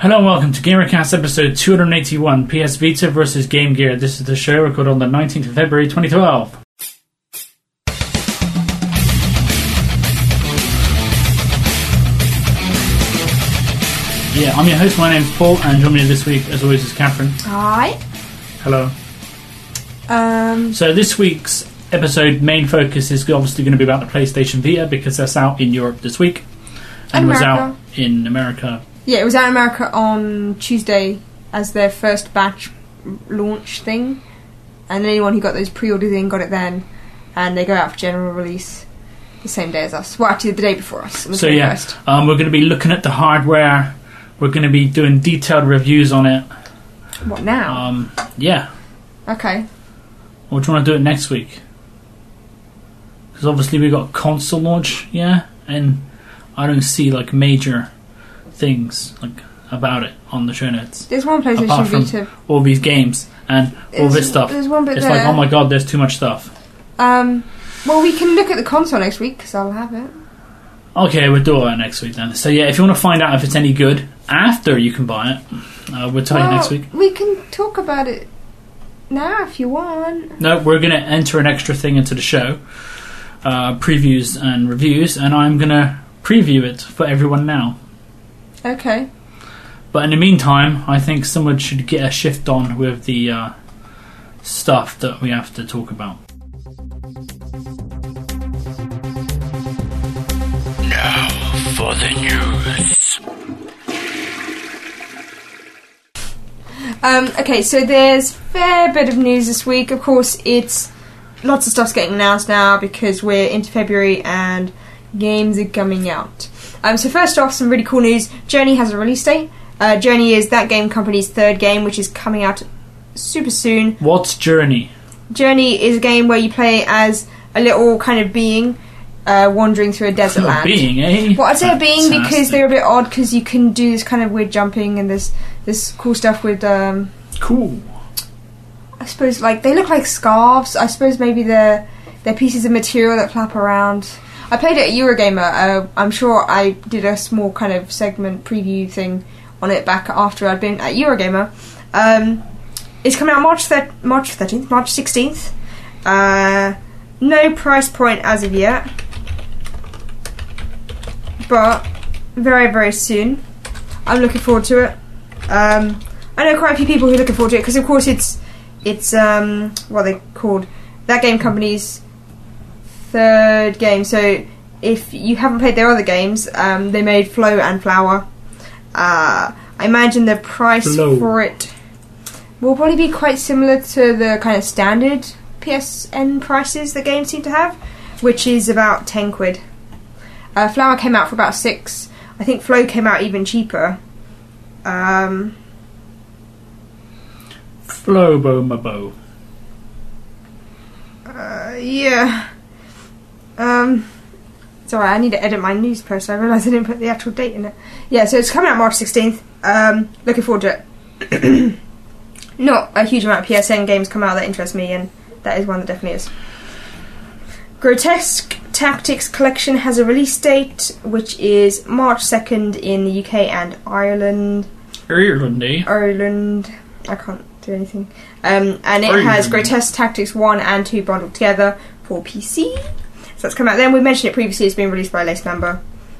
Hello and welcome to GamerCast episode 281, PS Vita vs Game Gear. This is the show recorded on the 19th of February 2012. Yeah, I'm your host, my name's Paul, and joining me this week, as always, is Catherine. Hi. Hello. So this week's episode main focus is obviously going to be about the PlayStation Vita, because that's out in Europe this week. And was out in America. Yeah, it was out in America on Tuesday as their first batch launch thing. And anyone who got those pre-orders in got it then. And they go out for general release the same day as us. Well, actually, the day before us. So yeah, we're going to be looking at the hardware. We're going to be doing detailed reviews on it. What now? Yeah. Okay. Or do you want to do it next week? Because obviously we got console launch, yeah? And I don't see like major things like about it on the show notes. There's one PlayStation apart from Vita. All these games and all this stuff. There's one bit it's there. like, oh my god, there's too much stuff. Well, we can look at the console next week because I'll have it. Okay, we'll do all that next week then. So yeah, if you want to find out if it's any good after you can buy it, we'll tell you next week. We can talk about it now if you want. No, we're going to enter an extra thing into the show. Previews and reviews, and I'm going to preview it for everyone now. Okay. But in the meantime, I think someone should get a shift on with the stuff that we have to talk about. Now for the news. Okay, so there's a fair bit of news this week. Of course, it's lots of stuff's getting announced now because we're into February and games are coming out. So first off, some really cool news. Journey has a release date. Journey is that game company's third game, which is coming out super soon. What's Journey? Journey is a game where you play as a little kind of being wandering through a desert land. Being, eh? Well, I'd say a being Fantastic. because they're a bit odd because you can do this kind of weird jumping and this cool stuff with... Cool. I suppose, like, they look like scarves. I suppose maybe they're pieces of material that flap around. I played it at Eurogamer. I'm sure I did a small kind of segment preview thing on it back after I'd been at Eurogamer. It's coming out March 16th. No price point as of yet. But very, very soon. I'm looking forward to it. I know quite a few people who are looking forward to it because, of course, it's what they called that game company's third game. So if you haven't played their other games, they made Flow and Flower. I imagine the price for it will probably be quite similar to the kind of standard PSN prices that games seem to have, which is about 10 quid. Flower came out for about 6. I think Flow came out even cheaper. Flobo-mabo. Yeah. Sorry, I need to edit my news post. I realised I didn't put the actual date in it. Yeah, so it's coming out March 16th. Looking forward to it. Not a huge amount of PSN games come out that interest me, and that is one that definitely is. Grotesque Tactics Collection has a release date, which is March 2nd in the UK and Ireland. Ireland. I can't do anything. And it has Grotesque Tactics 1 and 2 bundled together for PC. So that's come out then. We mentioned it previously. It's been released by Lace Member.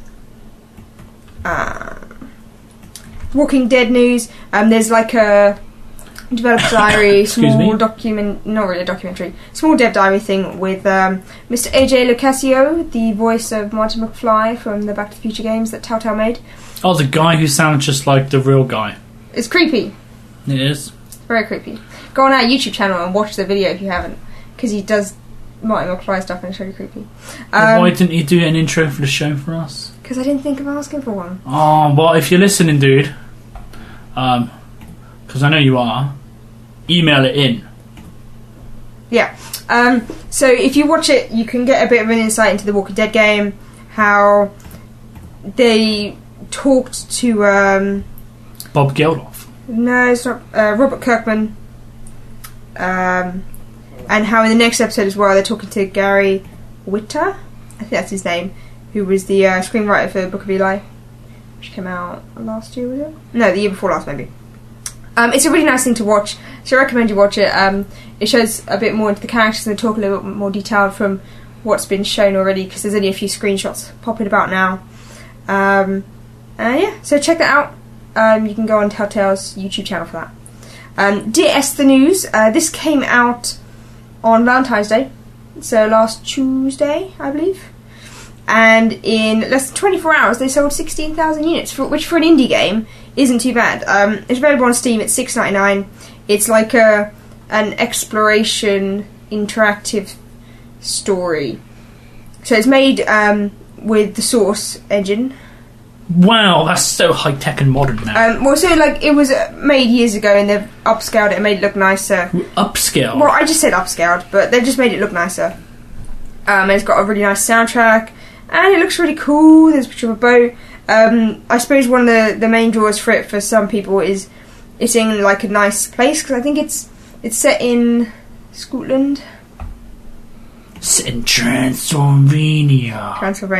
Walking Dead news. There's like a developer diary, small document, not really a documentary, small dev diary thing with Mr. AJ Lucasio, the voice of Marty McFly from the Back to the Future games that Telltale made. Oh, the guy who sounds just like the real guy. It's creepy. It is. Very creepy. Go on our YouTube channel and watch the video if you haven't, because he does Marty McFly stuff and it's really creepy. Why didn't you do an intro for the show for us? Because I didn't think of asking for one. Oh, well, if you're listening, dude, because I know you are, email it in. Yeah. So if you watch it, you can get a bit of an insight into the Walking Dead game, how they talked to... Bob Geldof. No, it's not. Robert Kirkman. And how in the next episode as well, they're talking to Gary Whitta, I think that's his name, who was the screenwriter for Book of Eli. which came out last year, was it? No, the year before last, maybe. It's a really nice thing to watch, so I recommend you watch it. It shows a bit more into the characters and they talk a little bit more detailed from what's been shown already, because there's only a few screenshots popping about now. Yeah, so check that out. You can go on Telltale's YouTube channel for that. DS The News. This came out on Valentine's Day, so last Tuesday, I believe. And in less than 24 hours, they sold 16,000 units, which for an indie game isn't too bad. It's available on Steam at $6.99. It's like an exploration interactive story. So it's made with the Source engine. Wow, that's so high tech and modern now. Well, so like it was made years ago, and they've upscaled it and made it look nicer. Upscale? Well, I just said upscaled, but they've just made it look nicer. And it's got a really nice soundtrack, and it looks really cool. There's a picture of a boat. I suppose one of the main draws for it for some people is it's in like a nice place, because I think it's set in Scotland. It's in Transylvania.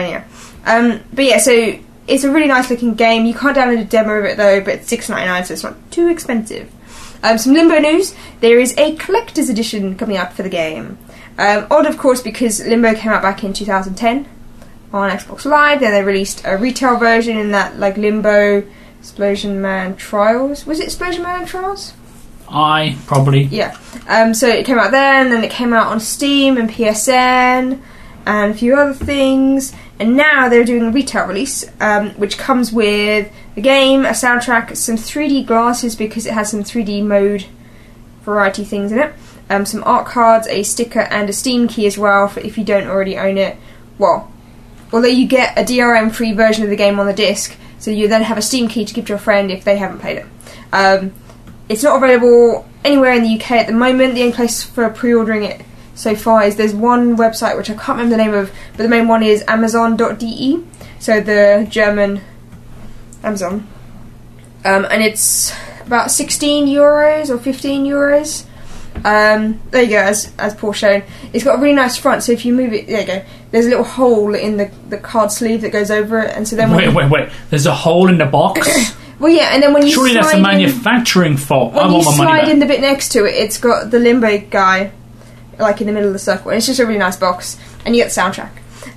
But yeah, so it's a really nice looking game. You can't download a demo of it though, but it's $6.99, so it's not too expensive. Some Limbo news. There is a collector's edition coming out for the game. Odd, of course, because Limbo came out back in 2010 on Xbox Live. Then they released a retail version in that, like, Limbo Explosion Man Trials. Was it Explosion Man Trials? Probably. Yeah. So it came out then, and then it came out on Steam and PSN and a few other things. And now they're doing a retail release, which comes with the game, a soundtrack, some 3D glasses because it has some 3D mode variety things in it. Some art cards, a sticker, and a Steam key as well for if you don't already own it. Well, although you get a DRM-free version of the game on the disc, so you then have a Steam key to give to a friend if they haven't played it. It's not available anywhere in the UK at the moment. The only place for pre-ordering it so far is there's one website which I can't remember the name of, but the main one is Amazon.de, so the German Amazon. And it's about €16 or €15. There you go, as Paul shown. It's got a really nice front, so if you move it, there you go, there's a little hole in the card sleeve that goes over it, and so then wait, there's a hole in the box? Well, yeah, and then when you surely that's a manufacturing fault. When you slide in the bit next to it, it's got the Limbo guy like in the middle of the circle, and it's just a really nice box, and you get the soundtrack.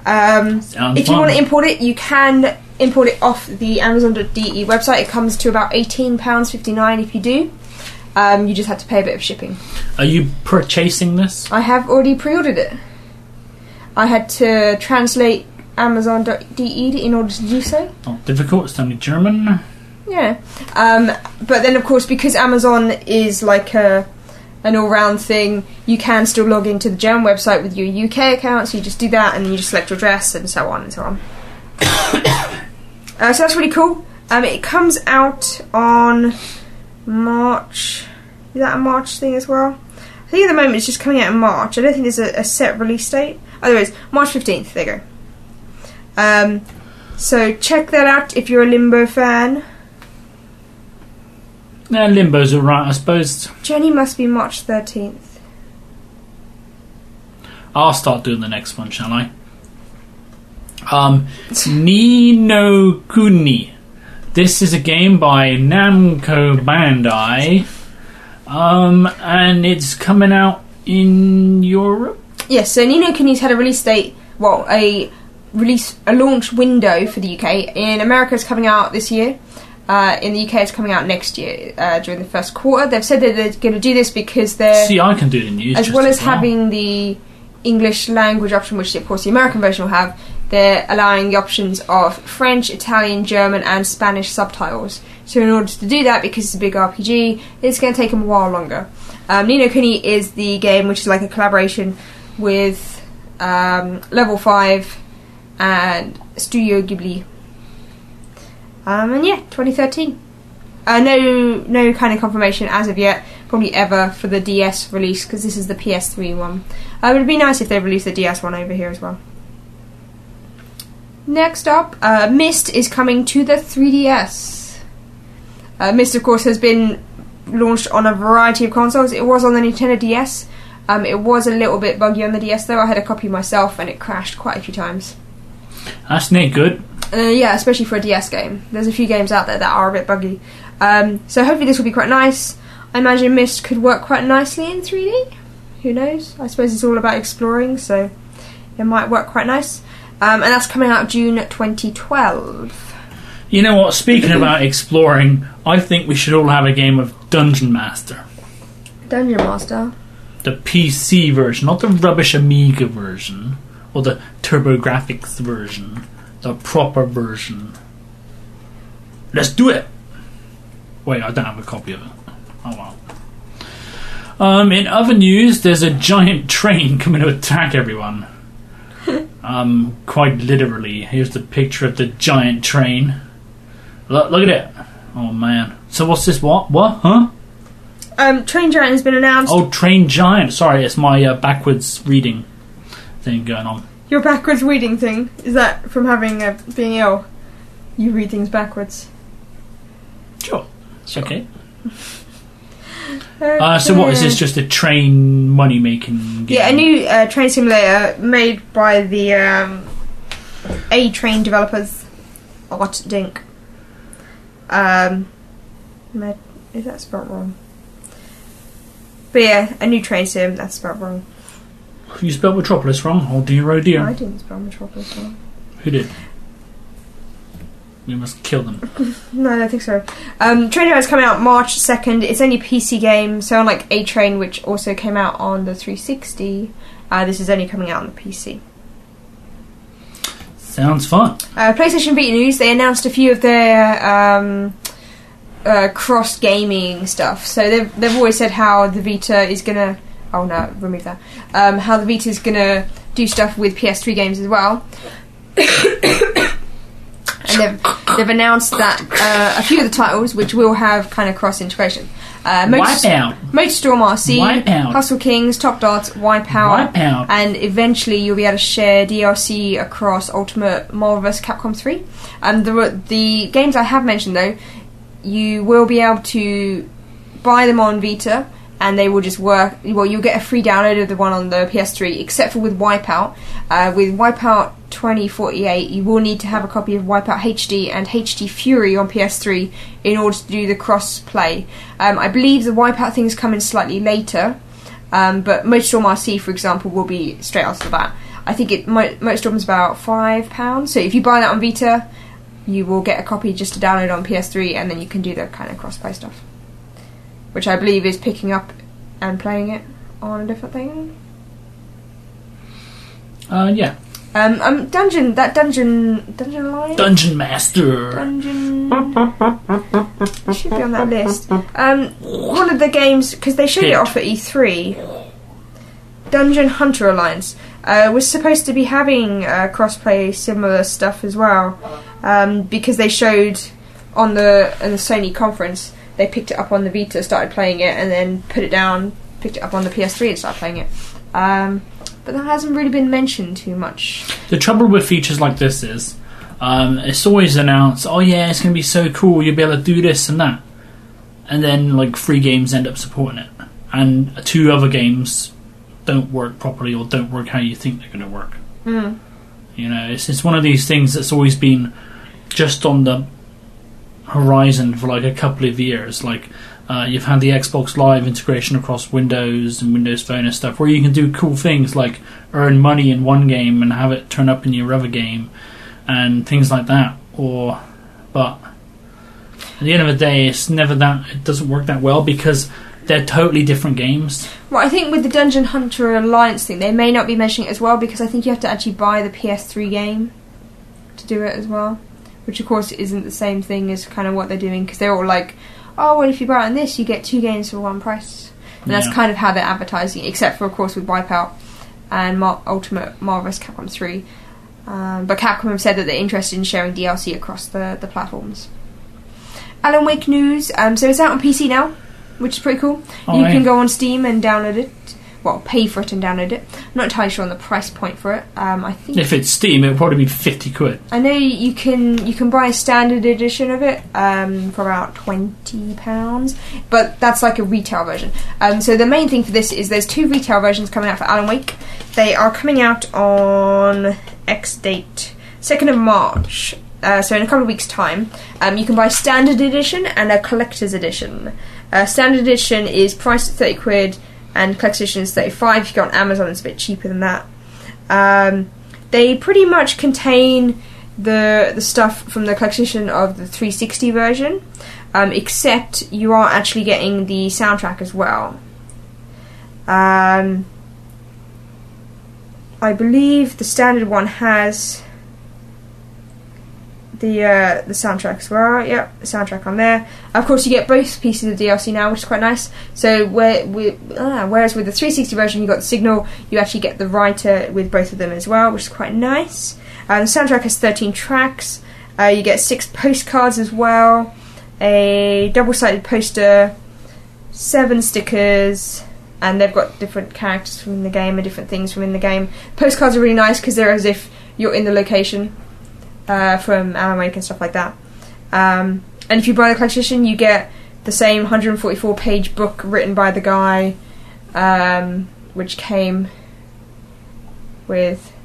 If you want to import it, you can import it off the Amazon.de website. It comes to about £18.59 if you do. You just have to pay a bit of shipping. Are you purchasing this? I have already pre-ordered it. I had to translate Amazon.de in order to do so. Not difficult, it's only German. Yeah. But then, of course, because Amazon is like an all-round thing, you can still log into the German website with your UK account, so you just do that, and then you just select your address, and so on and so on. So that's really cool. It comes out on March. Is that a March thing as well? I think at the moment it's just coming out in March. I don't think there's a set release date. Oh, there is. March 15th. There you go. So check that out if you're a Limbo fan. Yeah, Limbo's alright, I suppose. Journey must be March 13th. I'll start doing the next one, shall I? Ni no Kuni. This is a game by Namco Bandai. And it's coming out in Europe? Yes, so Ni no Kuni's had a release date, well, a launch window for the UK. In America it's coming out this year. In the UK it's coming out next year, during the first quarter. They've said that they're going to do this because they're... See, I can do the news. As well as having the English language option, which of course the American version will have, they're allowing the options of French, Italian, German and Spanish subtitles. So in order to do that, because it's a big RPG, it's going to take them a while longer. Ni no Kuni is the game which is like a collaboration with Level 5 and Studio Ghibli. And yeah, 2013. No kind of confirmation as of yet, probably ever, for the DS release, because this is the PS3 one. It would be nice if they released the DS one over here as well. Next up, Myst is coming to the 3DS. Myst, of course, has been launched on a variety of consoles. It was on the Nintendo DS. It was a little bit buggy on the DS, though. I had a copy myself, and it crashed quite a few times. That's not good. Yeah, especially for a DS game. There's a few games out there that are a bit buggy. So hopefully this will be quite nice. I imagine Myst could work quite nicely in 3D. Who knows? I suppose it's all about exploring, so it might work quite nice. And that's coming out June 2012. You know what? Speaking about exploring, I think we should all have a game of Dungeon Master. Dungeon Master? The PC version, not the rubbish Amiga version, or the TurboGrafx version. The proper version. Let's do it! Wait, I don't have a copy of it. Oh well. In other news, there's a giant train coming to attack everyone. Quite literally. Here's the picture of the giant train. Look at it. Oh man. So what's this? What? Huh? Train Giant has been announced. Oh, Train Giant. Sorry, it's my backwards reading thing going on. Your backwards reading thing? Is that from having being ill? You read things backwards. Sure. Okay. So what is this? Just a train money making game? Yeah, a new train simulator made by the A-Train developers, Art Dink. Is that spelled wrong? But yeah, a new train sim. That's spelled wrong. You spelled Metropolis wrong. Oh dear, oh dear. No, I didn't spell Metropolis wrong. Who did? We must kill them. No, I don't think so. Train Giant is coming out March 2nd. It's only a PC game, so unlike A-Train, which also came out on the 360, this is only coming out on the PC. Sounds fun. PlayStation Vita news, they announced a few of their cross-gaming stuff. So they've always said how the Vita is going to... Oh no, remove that. How the Vita is going to do stuff with PS3 games as well. And they've announced that a few of the titles which will have kind of cross-integration. Wipeout, MotorStorm RC, Wipeout, Hustle Kings, Top Dots, Wipeout, and eventually you'll be able to share DLC across Ultimate Marvel vs. Capcom 3. The games I have mentioned though, you will be able to buy them on Vita, and they will just work. Well, you'll get a free download of the one on the PS3, except for with Wipeout. With Wipeout 2048, you will need to have a copy of Wipeout HD and HD Fury on PS3 in order to do the cross-play. I believe the Wipeout thing is coming slightly later, but MotorStorm RC, for example, will be straight after that. I think MotorStorm is about £5, so if you buy that on Vita, you will get a copy just to download on PS3, and then you can do the kind of cross-play stuff, which I believe is picking up and playing it on a different thing. Yeah. Dungeon Line? Dungeon Master. Dungeon... It should be on that list. One of the games, because they showed it off at E3, Dungeon Hunter Alliance, was supposed to be having crossplay similar stuff as well, because they showed in the Sony conference, they picked it up on the Vita, started playing it, and then put it down, picked it up on the PS3 and started playing it. But that hasn't really been mentioned too much. The trouble with features like this is, it's always announced, oh yeah, it's going to be so cool, you'll be able to do this and that. And then, like, 3 games end up supporting it. And 2 other games don't work properly or don't work how you think they're going to work. Mm. You know, it's one of these things that's always been just on the horizon for like a couple of years. Like, you've had the Xbox Live integration across Windows and Windows Phone and stuff, where you can do cool things like earn money in one game and have it turn up in your other game and things like that. But at the end of the day, it doesn't work that well because they're totally different games. Well, I think with the Dungeon Hunter Alliance thing, they may not be mentioning it as well, because I think you have to actually buy the PS3 game to do it as well, which of course isn't the same thing as kind of what they're doing, because they're all like, oh, well, if you buy it on this, you get 2 games for one price. And that's kind of how they're advertising, except for, of course, with Wipeout and Ultimate Marvel vs. Capcom 3. But Capcom have said that they're interested in sharing DLC across the platforms. Alan Wake news. So it's out on PC now, which is pretty cool. You can go on Steam and download it. Well, pay for it and download it. I'm not entirely sure on the price point for it. I think if it's Steam, it'll probably be £50. I know you can buy a standard edition of it for about £20, but that's like a retail version. So the main thing for this is there's 2 retail versions coming out for Alan Wake. They are coming out on X date, 2nd of March. so in a couple of weeks' time, you can buy Standard Edition and a Collector's Edition. Standard Edition is priced at 30 quid, and Collector's Edition is 35. If you go on Amazon, it's a bit cheaper than that. They pretty much contain the stuff from the Collector's Edition of the 360 version, except you are actually getting the soundtrack as well. I believe the standard one has the soundtrack as well. Yep, the soundtrack on there. Of course, you get both pieces of DLC now, which is quite nice. So whereas with the 360 version, you got the signal, you actually get the writer with both of them as well, which is quite nice. The soundtrack has 13 tracks. You get 6 postcards as well, a double-sided poster, 7 stickers. And they've got different characters from the game and different things from in the game. Postcards are really nice because they're as if you're in the location from Alan Wake and stuff like that. And if you buy the collection edition, you get the same 144-page book written by the guy, which came with...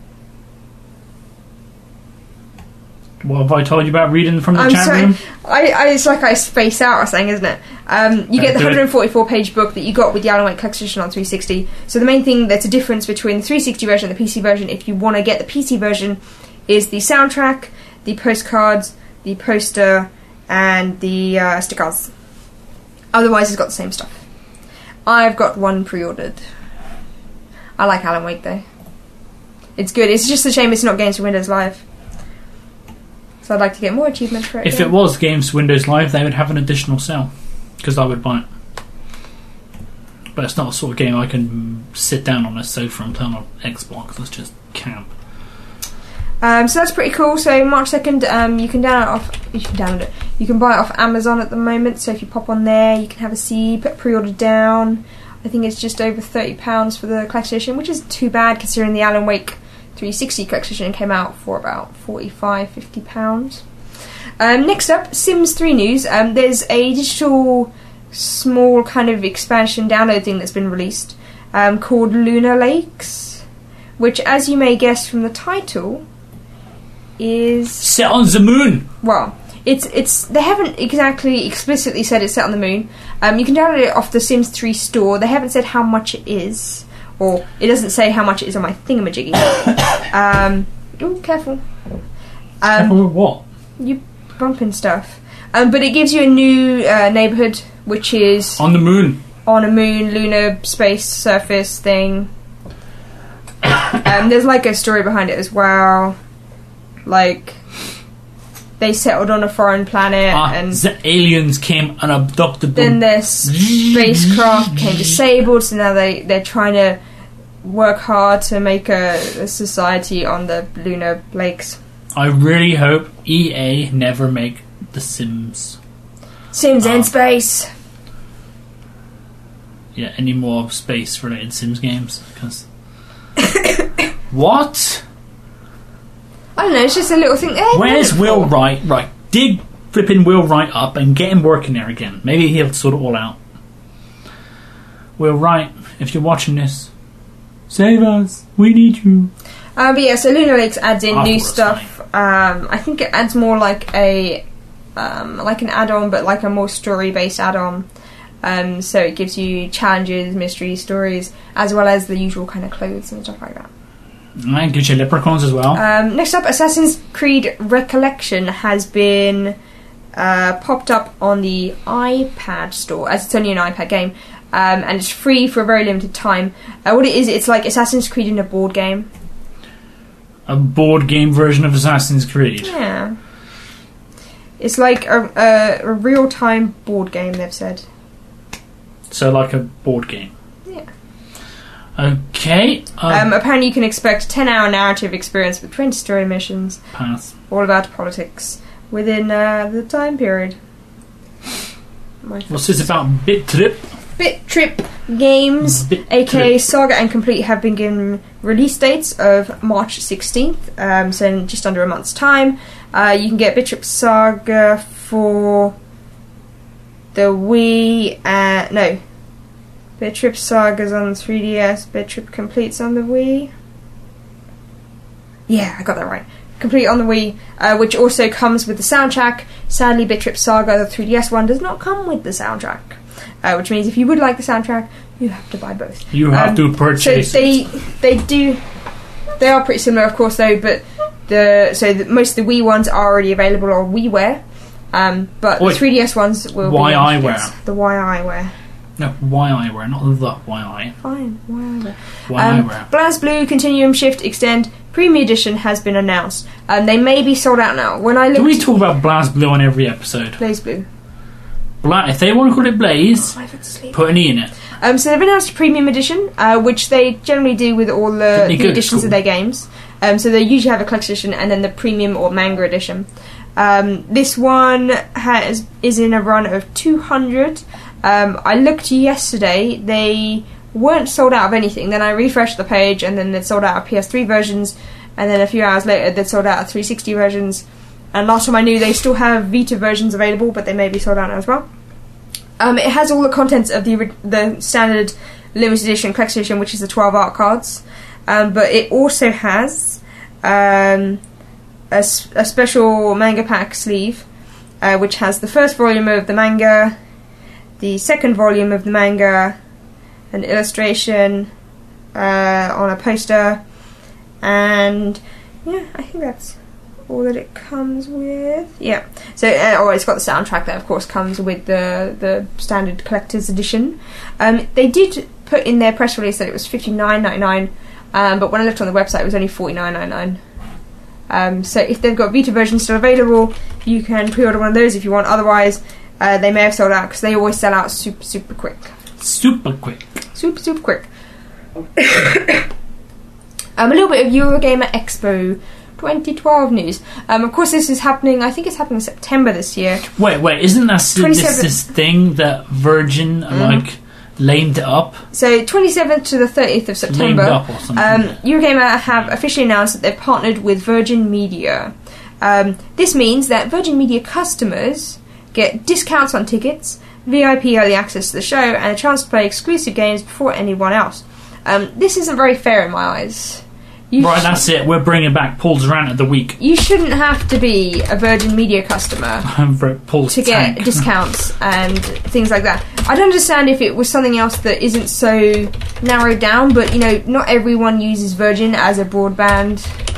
What have I told you about reading from the chat room? It's like I space out or something, isn't it? You get the 144-page book that you got with the Alan Wake Collection Edition on 360. So the main thing that's a difference between the 360 version and the PC version, if you want to get the PC version, is the soundtrack, the postcards, the poster, and the stickers. Otherwise, it's got the same stuff. I've got one pre-ordered. I like Alan Wake, though. It's good. It's just a shame it's not Games for Windows Live. So I'd like to get more achievements for it. If it was Games for Windows Live, they would have an additional sale, because I would buy it. But it's not a sort of game I can sit down on a sofa and play on an Xbox. That's just camp. So that's pretty cool. So March 2nd, you can download it. You can buy it off Amazon at the moment. So if you pop on there, you can have a see, put pre-order down. I think it's just over £30 for the collection edition, which isn't too bad considering the Alan Wake 360 collection edition came out for about £45-50. Next up, Sims 3 news. There's a digital small kind of expansion download thing that's been released called Lunar Lakes, which, as you may guess from the title, is set on the moon. Well, it's they haven't exactly explicitly said it's set on the moon. You can download it off the Sims 3 store. They haven't said how much it is. Or it doesn't say how much it is on my thingamajiggy. Ooh, careful. Careful with what? You bumping stuff. But it gives you a new neighbourhood, which is on the moon. On a moon, lunar space surface thing. There's like a story behind it as well. Like they settled on a foreign planet, and the aliens came and abducted them. Then their spacecraft became disabled, so now they're trying to work hard to make a society on the lunar lakes. I really hope EA never make The Sims. Sims in space. Yeah, any more space-related Sims games? Because what? I don't know, it's just a little thing. Where's Will Wright? Right, dig flipping Will Wright up and get him working there again. Maybe he'll sort it all out. Will Wright, if you're watching this, save us. We need you. But yeah, so Lunar Lakes adds in new stuff. I think it adds more like a like an add-on, but like a more story-based add-on. So it gives you challenges, mystery stories, as well as the usual kind of clothes and stuff like that. And gives you leprechauns as well. Next up, Assassin's Creed Recollection has been popped up on the iPad store, as it's only an iPad game, and it's free for a very limited time. What it is, it's like Assassin's Creed in a board game. A board game version of Assassin's Creed. Yeah. It's like a real-time board game, they've said. So like a board game. Yeah. Okay. Apparently you can expect a 10-hour narrative experience with 20 story missions. Pass. All about politics within the time period. What's this about? Bit Trip? Bit Trip Games, aka Saga and Complete, have been given release dates of March 16th, so in just under a month's time. You can get Bit Trip Saga for the Wii, no, Bit Trip Saga's on 3DS, Bit Trip Complete's on the Wii. Yeah, I got that right. complete on the Wii, which also comes with the soundtrack. Sadly, Bit Trip Saga, the 3DS one, does not come with the soundtrack, which means if you would like the soundtrack, you have to buy both. You have to purchase. So they are pretty similar, of course, though. But most of the Wii ones are already available on WiiWare, but the 3DS ones will be Wii-iWare. The Wii-iWare. No, Wii-iWare, not the Wii-i. Fine, Wii-iWare. Wii-iWare. BlazBlue Continuum Shift Extend Premium Edition has been announced. They may be sold out now. When I looked, Do we talk about BlazBlue on every episode? BlazBlue. If they want to call it Blaze, put an E in it. So they've announced a Premium Edition, which they generally do with all the editions of their games. So they usually have a collection edition and then the Premium or Manga Edition. This one is in a run of 200. I looked yesterday, they weren't sold out of anything. Then I refreshed the page and then they'd sold out of PS3 versions, and then a few hours later they'd sold out of 360 versions, and last time I knew they still have Vita versions available, but they may be sold out now as well. It has all the contents of the standard limited edition collection edition, which is the 12 art cards, but it also has a special manga pack sleeve, which has the first volume of the manga, the second volume of the manga, an illustration on a poster, and yeah, I think that's all that it comes with. Yeah, so it's got the soundtrack that of course comes with the standard collector's edition. They did put in their press release that it was $59.99, but when I looked on the website it was only $49.99. So if they've got Vita versions still available, you can pre-order one of those if you want. Otherwise, they may have sold out because they always sell out super quick. Super quick. Super quick. A little bit of Eurogamer Expo 2012 news. Of course, this is happening. I think it's happening in September this year. Wait, isn't that this thing that Virgin lamed it up? So 27th to the 30th of September, Lamed up or something. Eurogamer have officially announced that they've partnered with Virgin Media. This means that Virgin Media customers get discounts on tickets, VIP early access to the show, and a chance to play exclusive games before anyone else. This isn't very fair in my eyes. That's it. We're bringing back Paul's rant of the week. You shouldn't have to be a Virgin Media customer Paul's to get discounts and things like that. I'd understand if it was something else that isn't so narrowed down, but not everyone uses Virgin as a broadband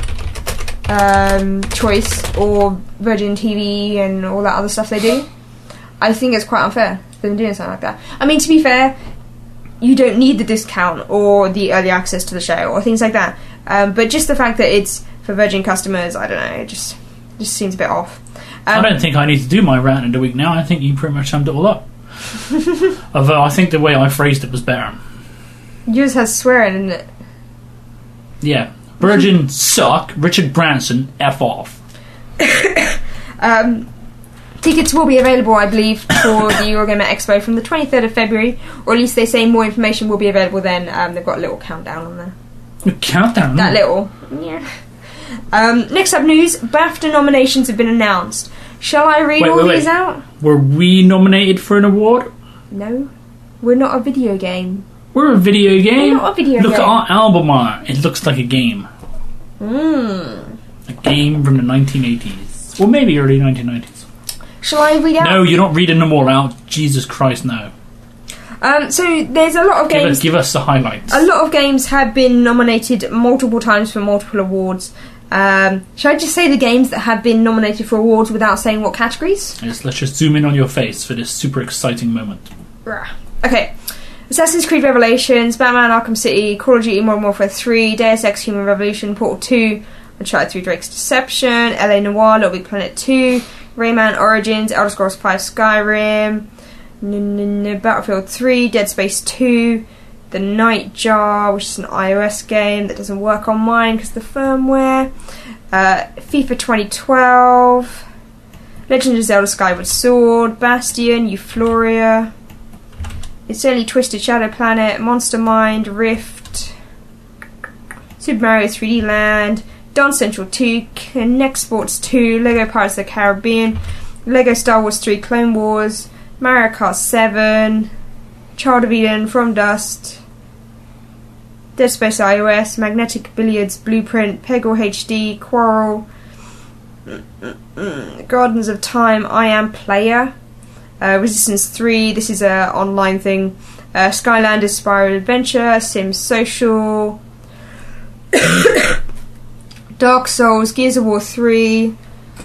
choice, or Virgin TV and all that other stuff they do. I think it's quite unfair for them doing something like that. I mean, to be fair, you don't need the discount or the early access to the show or things like that. But just the fact that it's for Virgin customers, I don't know, it just seems a bit off. I don't think I need to do my rant in the week now. I think you pretty much summed it all up. Although I think the way I phrased it was better. Yours has swearing in it. Yeah. Virgin suck. Richard Branson, F off. Tickets will be available, I believe, for the Eurogamer Expo from the 23rd of February, or at least they say more information will be available then. They've got a little countdown on there. A countdown? That little. Yeah. Next up news, BAFTA nominations have been announced. Shall I read these out? Were we nominated for an award? No. We're not a video game. We're a video game? We're not a video game. Look at our album art. It looks like a game. A game from the 1980s. Or maybe early 1990s. Shall I read out? No, you don't read them all out. Jesus Christ, no. So there's a lot of games. Give us the highlights. A lot of games have been nominated multiple times for multiple awards. Shall I just say the games that have been nominated for awards without saying what categories? Yes, let's just zoom in on your face for this super exciting moment. Okay. Assassin's Creed Revelations, Batman Arkham City, Call of Duty Modern Warfare 3, Deus Ex Human Revolution, Portal 2, Uncharted 3 Drake's Deception, LA Noire, Little Big Planet 2, Rayman Origins, Elder Scrolls 5 Skyrim, Battlefield 3, Dead Space 2, The Nightjar, which is an iOS game that doesn't work on mine because of the firmware, FIFA 2012, Legend of Zelda Skyward Sword, Bastion, Euphoria, It's Only Twisted Shadow Planet, Monster Mind, Rift, Super Mario 3D Land, Dance Central 2, Kinect Sports 2, Lego Pirates of the Caribbean, Lego Star Wars 3 Clone Wars, Mario Kart 7, Child of Eden, From Dust, Dead Space iOS, Magnetic Billiards Blueprint, Peggle HD, Quarrel, Gardens of Time, I Am Player. Resistance 3, this is a online thing. Skylanders Spyro Adventure, Sims Social, Dark Souls, Gears of War 3.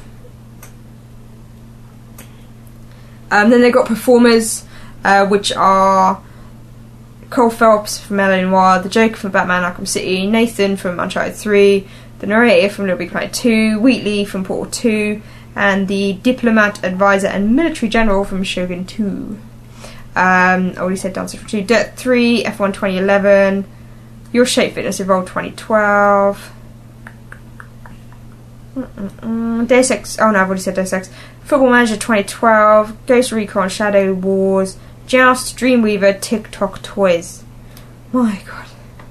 Then they've got performers, which are Cole Phelps from L.A. Noire, the Joker from Batman Arkham City, Nathan from Uncharted 3, the narrator from Little Big Planet 2, Wheatley from Portal 2, and the diplomat, advisor, and military general from Shogun 2. I already said Dancer for 2. Dirt 3, F1 2011, Your Shape Fitness Evolved 2012. Deus Ex. Oh no, I've already said Deus Ex. Football Manager 2012, Ghost Recon Shadow Wars, Joust, Dreamweaver, TikTok Toys. My god.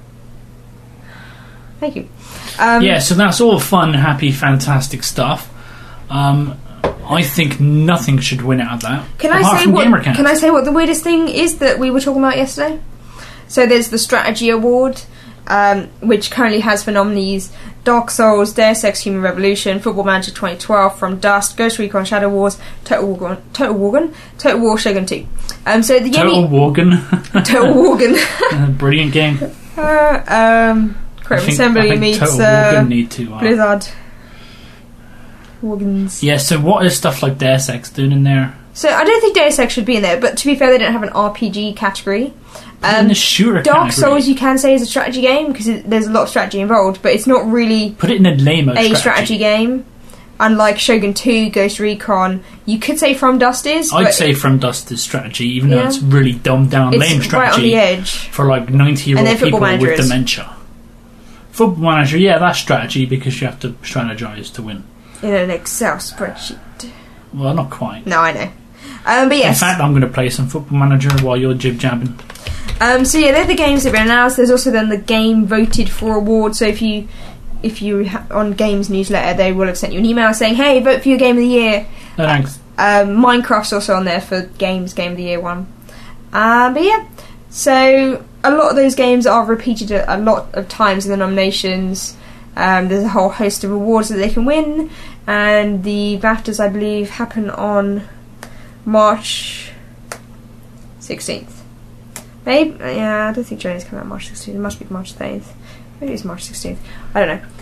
Thank you. Yeah, so that's all fun, happy, fantastic stuff. I think nothing should win out of that. Can I say what the weirdest thing is that we were talking about yesterday? So there's the Strategy Award, which currently has for nominees Dark Souls, Deus Ex Human Revolution, Football Manager 2012, From Dust, Ghost Recon Shadow Wars, Total War Shogun 2. So the Total Wargun. Brilliant game. Creative Assembly meets Blizzard. Wargans. Yeah, so what is stuff like Deus Ex doing in there? So I don't think Deus Ex should be in there, but to be fair, they don't have an RPG category. In the shooter Dark category. Souls, you can say, is a strategy game because there's a lot of strategy involved, but it's not really put it in a lame strategy game. Unlike Shogun 2, Ghost Recon, you could say From Dust is. I'd say From Dust is strategy, even though it's really dumbed down, lame strategy right on the edge for like 90-year-old people with dementia. Football Manager, yeah, that's strategy because you have to strategize to win. In an Excel spreadsheet. Well, not quite. No, I know. But yes. In fact, I'm going to play some Football Manager while you're jib-jabbing. So yeah, they're the games that have been announced. There's also then the game voted for award. So if you on Games newsletter, they will have sent you an email saying, "Hey, vote for your game of the year." No, thanks. Minecraft's also on there for Game of the Year one. But yeah, so a lot of those games are repeated a lot of times in the nominations. There's a whole host of awards that they can win, and the BAFTAs, I believe, happen on March 16th. Maybe, yeah, I don't think Journey's coming out March 16th. It must be March 30th. Maybe it's March 16th. I don't know.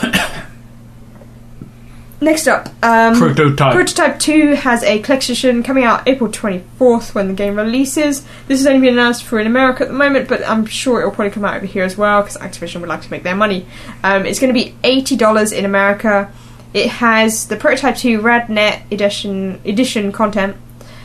Next up, Prototype 2 has a collection edition coming out April 24th when the game releases. This has only been announced for in America at the moment, but I'm sure it'll probably come out over here as well because Activision would like to make their money. It's going to be $80 in America. It has the Prototype 2 RadNet edition content,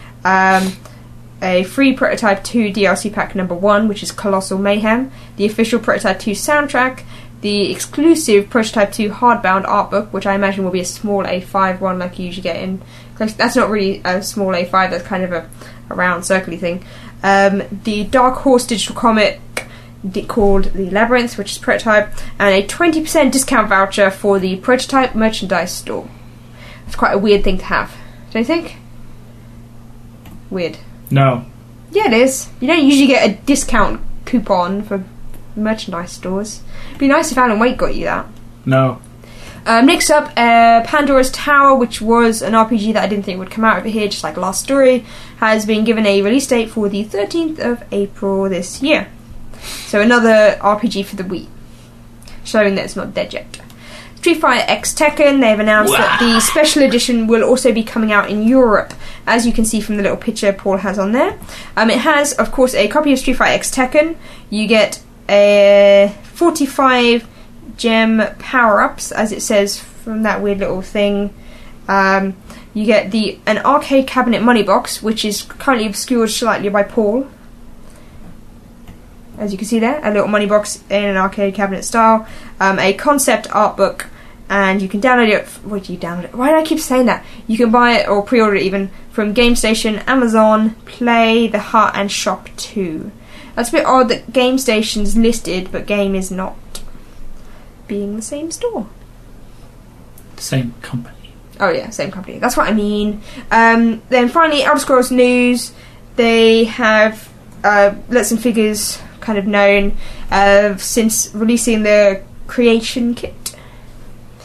a free Prototype 2 DLC pack number 1, which is Colossal Mayhem, the official Prototype 2 soundtrack, the exclusive Prototype 2 hardbound art book, which I imagine will be a small A5 one like you usually get in. That's not really a small A5, that's kind of a round circly thing. The Dark Horse digital comic called The Labyrinth, which is Prototype, and a 20% discount voucher for the Prototype merchandise store. It's quite a weird thing to have, don't you think? Weird. No. Yeah, it is. You don't usually get a discount coupon for merchandise stores. It'd be nice if Alan Wake got you that. No. Next up, Pandora's Tower, which was an RPG that I didn't think would come out over here, just like Last Story, has been given a release date for the 13th of April this year. So another RPG for the Wii, showing that it's not dead yet. Street Fighter X Tekken, they've announced that the special edition will also be coming out in Europe, as you can see from the little picture Paul has on there. It has, of course, a copy of Street Fighter X Tekken. You get a 45 gem power-ups, as it says from that weird little thing. You get an arcade cabinet money box, which is currently obscured slightly by Paul. As you can see there, a little money box in an arcade cabinet style. A concept art book, and you can download it. Where do you download it? Why do I keep saying that? You can buy it or pre-order it even from GameStation, Amazon, Play, The Hut, and Shop 2. That's a bit odd that GameStation's listed, but Game is not, being the same store. Same company. Oh yeah, same company. That's what I mean. Then finally, Elder Scrolls news. They have let some figures kind of known since releasing the Creation Kit.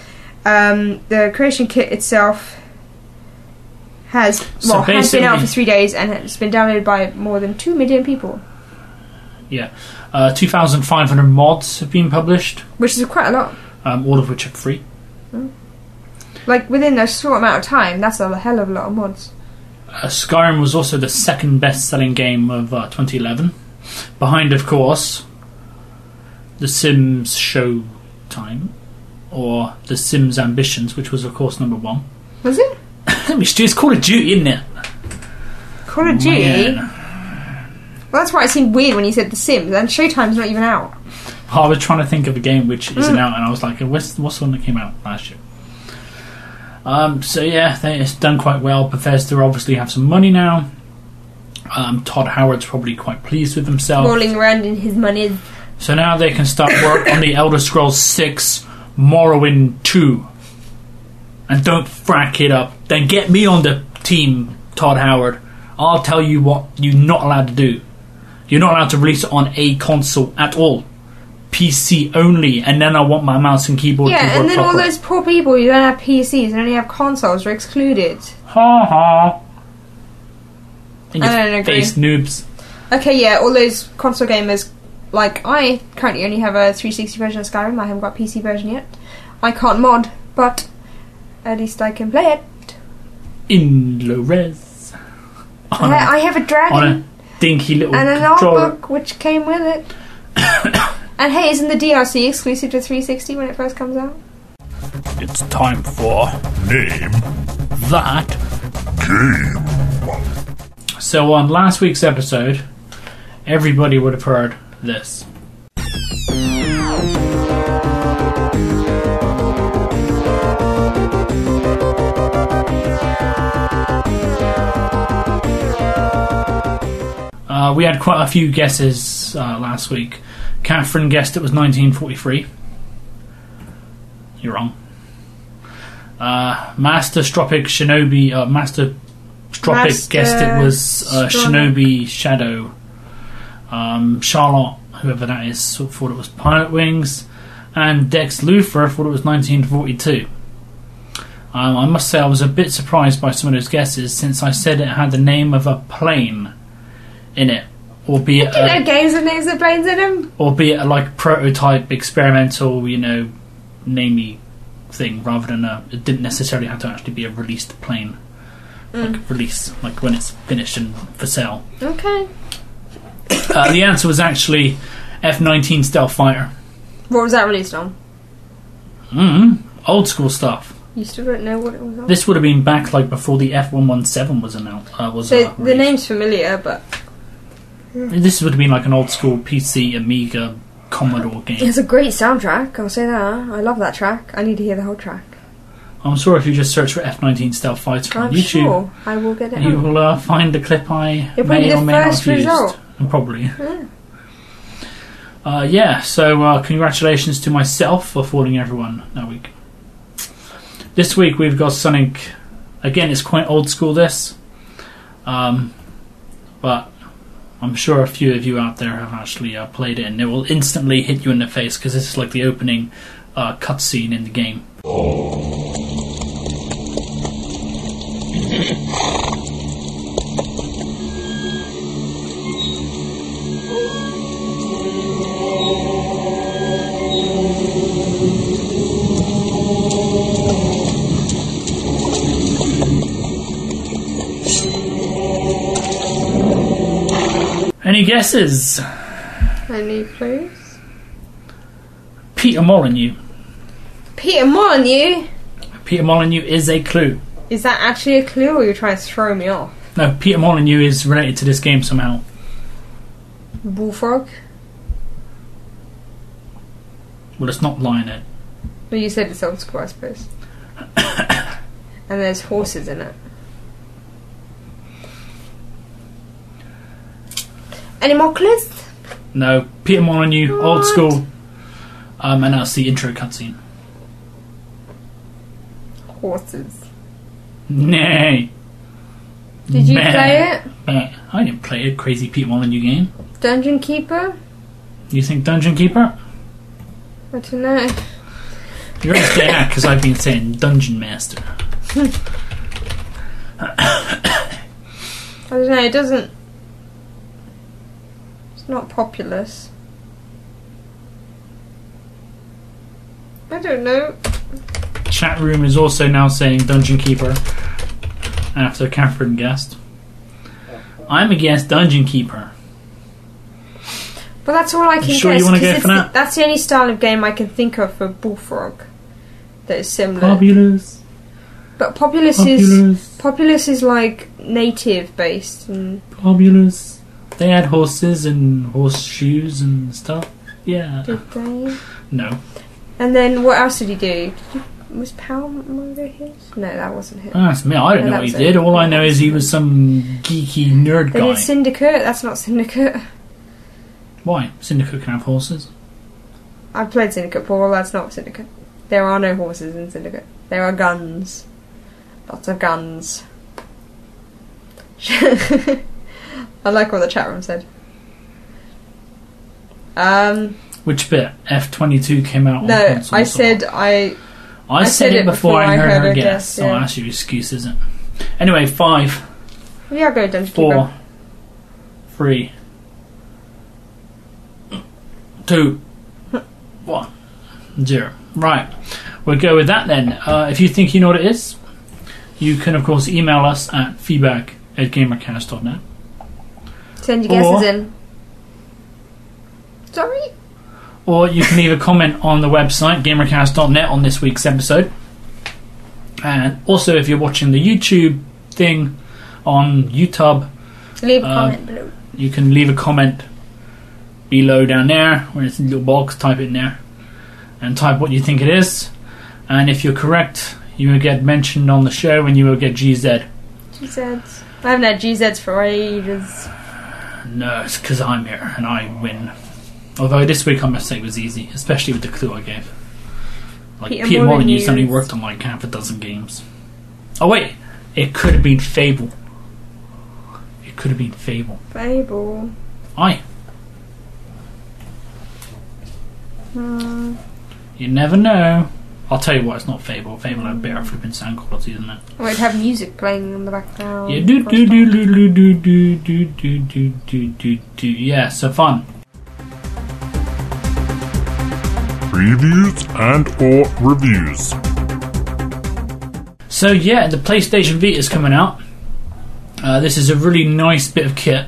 The creation kit itself has been out for 3 days and has been downloaded by more than 2 million people. Yeah. 2,500 mods have been published. Which is quite a lot. All of which are free. Like, within a short amount of time, that's a hell of a lot of mods. Skyrim was also the second best-selling game of 2011. Behind, of course, The Sims Showtime, or The Sims Ambitions, which was, of course, number 1. Was it? It's Call of Duty, isn't it? Call of Duty? Man. Well, that's why it seemed weird when you said The Sims, and Showtime's not even out. I was trying to think of a game which isn't out, and I was like, what's the one that came out last year? So yeah, it's done quite well. Bethesda obviously have some money now. Todd Howard's probably quite pleased with himself. Rolling around in his money. So now they can start work on the Elder Scrolls 6 Morrowind 2. And don't frack it up. Then get me on the team, Todd Howard. I'll tell you what you're not allowed to do. You're not allowed to release it on a console at all. PC only, and then I want my mouse and keyboard to work and then proper. all those poor people who don't have PCs and only have consoles are excluded. Ha ha. In your I don't agree. face, noobs. Okay, yeah, all those console gamers, like, I currently only have a 360 version of Skyrim, I haven't got a PC version yet. I can't mod, but at least I can play it. In low res. I have a dragon. On a dinky little and a controller. notebook which came with it. And hey, isn't the DLC exclusive to 360 when it first comes out? It's time for Name that Game. So on last week's episode, everybody would have heard this. We had quite a few guesses last week. Catherine guessed it was 1943. You're wrong. Master Stropic guessed it was Shinobi Shadow. Charlotte, whoever that is, thought it was Pilot Wings. And Dex Luther thought it was 1942. I must say I was a bit surprised by some of those guesses, since I said it had the name of a plane in it, albeit games with names of planes in them. Albeit a like prototype, experimental, namey thing, rather than it didn't necessarily have to actually be a released plane, like release, like when it's finished and for sale. Okay. The answer was actually F-19 stealth fighter. What was that released on? Old school stuff. You still don't know what it was on? This would have been back like before the F-117 was announced. The name's familiar, but this would have been like an old school PC, Amiga, Commodore game. it's a great soundtrack, I'll say that. I love that track. I need to hear the whole track. I'm sure if you just search for F-19 stealth fighter on I'm YouTube, sure I will get it. you will find the clip I It'll may be or the may not first have used. result. Probably. Yeah. So congratulations to myself for fooling everyone that week. This week we've got something, again, it's quite old school this, but I'm sure a few of you out there have actually played it, and it will instantly hit you in the face because this is like the opening cutscene in the game. Any guesses? Any clues? Peter Molyneux. Peter Molyneux? Peter Molyneux is a clue. Is that actually a clue, or you're trying to throw me off? No, Peter Molyneux is related to this game somehow. Bullfrog? Well, it's not Lionhead. Well, you said it's old school, I suppose. And there's horses in it. Any more clues? No, Peter Molyneux, old What? school, and that's the intro cutscene. Horses. Nay. Did you Meh. play it? Meh. I didn't play a crazy Peter Molyneux game. Dungeon Keeper? You think Dungeon Keeper? I don't know. You're going to say that because I've been saying Dungeon Master. I don't know, it doesn't... It's not Populous. I don't know. Chat room is also now saying Dungeon Keeper after Catherine guessed. I'm against Dungeon Keeper. But that's all I can guess. Sure you want to go for that? That's the only style of game I can think of for Bullfrog that is similar. Populous. But Populous is like native based. And Populous. They had horses and horseshoes and stuff. Yeah. did they? No. And then what else did he do? Was Power Monger his? No, that wasn't him. That's me. I don't No, know that what he was did. it. All I know is he was some geeky nerd They guy. did Syndicate. That's not Syndicate. Why? Syndicate can have horses. I've played Syndicate, Paul. That's not Syndicate. There are no horses in Syndicate. There are guns. Lots of guns. I like what the chat room said. Which bit? F22 came out on No, console. I said I said it before I heard her guess. So yeah. that's your excuse, isn't it? Anyway, 5, Yeah, I'll go Dungeon 4, Keeper. 3, 2, 1, 0. Right, we'll go with that then. If you think you know what it is, you can of course email us at feedback@gamercast.net. Send your guesses in. Sorry? Or you can leave a comment on the website, gamercast.net, on this week's episode. And also, if you're watching the YouTube thing on YouTube, Leave a comment below. you can leave a comment below down there, where it's a little box, type it in there, and type what you think it is. And if you're correct, you will get mentioned on the show, and you will get GZ. GZs. I haven't had GZs for ages. No, it's because I'm here, and I win. Although this week I must say was easy, especially with the clue I gave. Like Peter Molyneux's only worked on like half a dozen games. Oh wait, it could have been Fable. It could have been Fable. Fable. Aye. You never know. I'll tell you what, it's not Fable. Fable had better flipping sound quality than that. Or it'd have music playing in the background. Yeah, do. Yeah, so fun. Previews and or reviews. So yeah, the PlayStation Vita is coming out. This is a really nice bit of kit.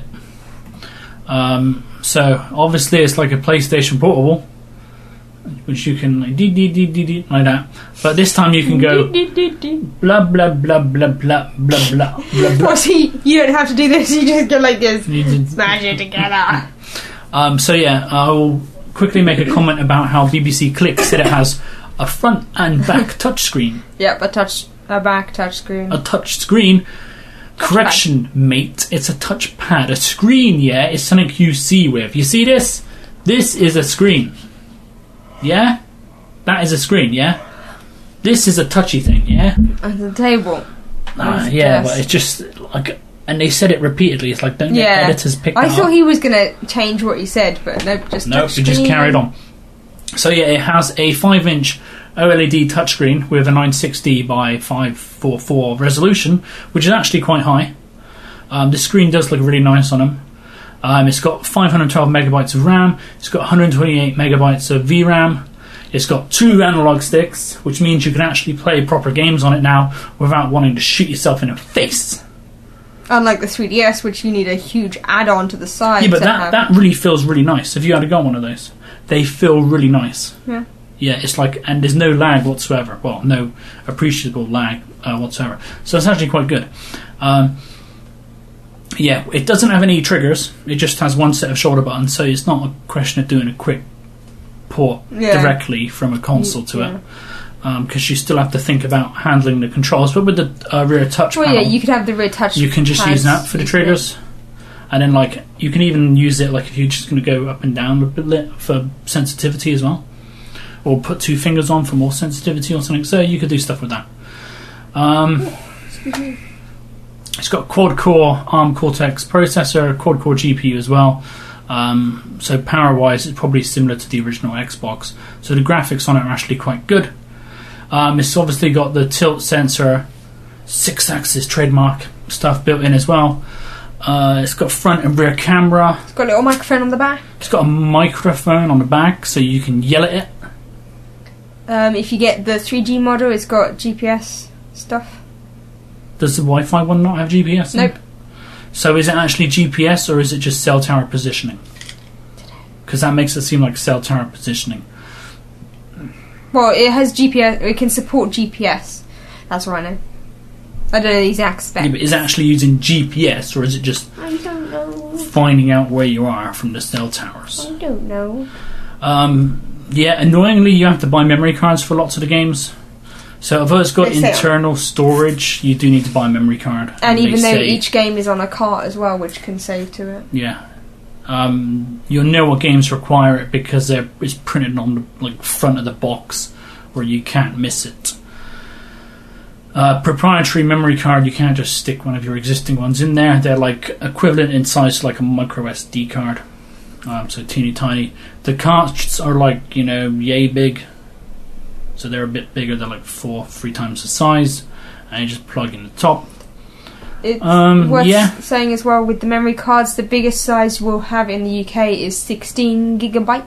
So obviously it's like a PlayStation Portable, which you can like like that. But this time you can go blah blah blah blah blah blah blah blah blah. See, you don't have to do this. You just go like this. You did- Smash it together. So yeah, I will quickly make a comment about how BBC Click said it has a front and back touchscreen. Yep, a back touchscreen. A touch screen. Correction, mate. It's a touchpad. A screen, yeah, is something you see with. You see this? This is a screen. Yeah? That is a screen, yeah? This is a touchy thing, yeah? On the table. Yeah, but it's just like... And they said it repeatedly. It's like, don't let editors pick that I thought up. he was going to change what he said, but nope, just Nope, we just carried on. So yeah, it has a 5-inch OLED touchscreen with a 960 by 544 resolution, which is actually quite high. The screen does look really nice on them. It's got 512 megabytes of RAM. It's got 128 megabytes of VRAM. It's got 2 analog sticks, which means you can actually play proper games on it now without wanting to shoot yourself in the face. Unlike the 3DS, which you need a huge add-on to the side. Yeah, but to have. that really feels really nice. If you had to go on one of those, they feel really nice. Yeah. Yeah, it's like, and there's no lag whatsoever. Well, no appreciable lag whatsoever. So it's actually quite good. Yeah, it doesn't have any triggers. It just has one set of shoulder buttons, so it's not a question of doing a quick port directly from a console to it. Because you still have to think about handling the controls. But with the rear touch panel, yeah, you could have the rear touch. you can just use that for the triggers. And then, like, you can even use it, like, if you're just going to go up and down a bit for sensitivity as well. Or put 2 fingers on for more sensitivity or something. So you could do stuff with that. It's got quad-core ARM Cortex processor, quad-core GPU as well. So power-wise, it's probably similar to the original Xbox. So the graphics on it are actually quite good. It's obviously got the tilt sensor, 6-axis trademark stuff built in as well. It's got front and rear camera. It's got a little microphone on the back. It's got a microphone on the back, so you can yell at it. If you get the 3G model, it's got GPS stuff. Does the Wi-Fi one not have GPS? Nope. So is it actually GPS or is it just cell tower positioning? Because that makes it seem like cell tower positioning. Well, it has GPS. It can support GPS. That's what I know. I don't know the exact spec. Yeah, but is it actually using GPS or is it just I don't know. finding out where you are from the cell towers? I don't know. Yeah, annoyingly, you have to buy memory cards for lots of the games. So although it's got They say- internal storage, you do need to buy a memory card. And they even though say- each game is on a cart as well, which can save to it. Yeah. You'll know what games require it because it's printed on the front of the box where you can't miss it. Proprietary memory card, you can't just stick one of your existing ones in there. They're like equivalent in size to like a micro SD card. So teeny tiny. The carts are like, yay big. So they're a bit bigger. They're like 3 times the size. And you just plug in the top. It's worth yeah. saying as well with the memory cards, the biggest size we'll have in the UK is 16 gigabytes.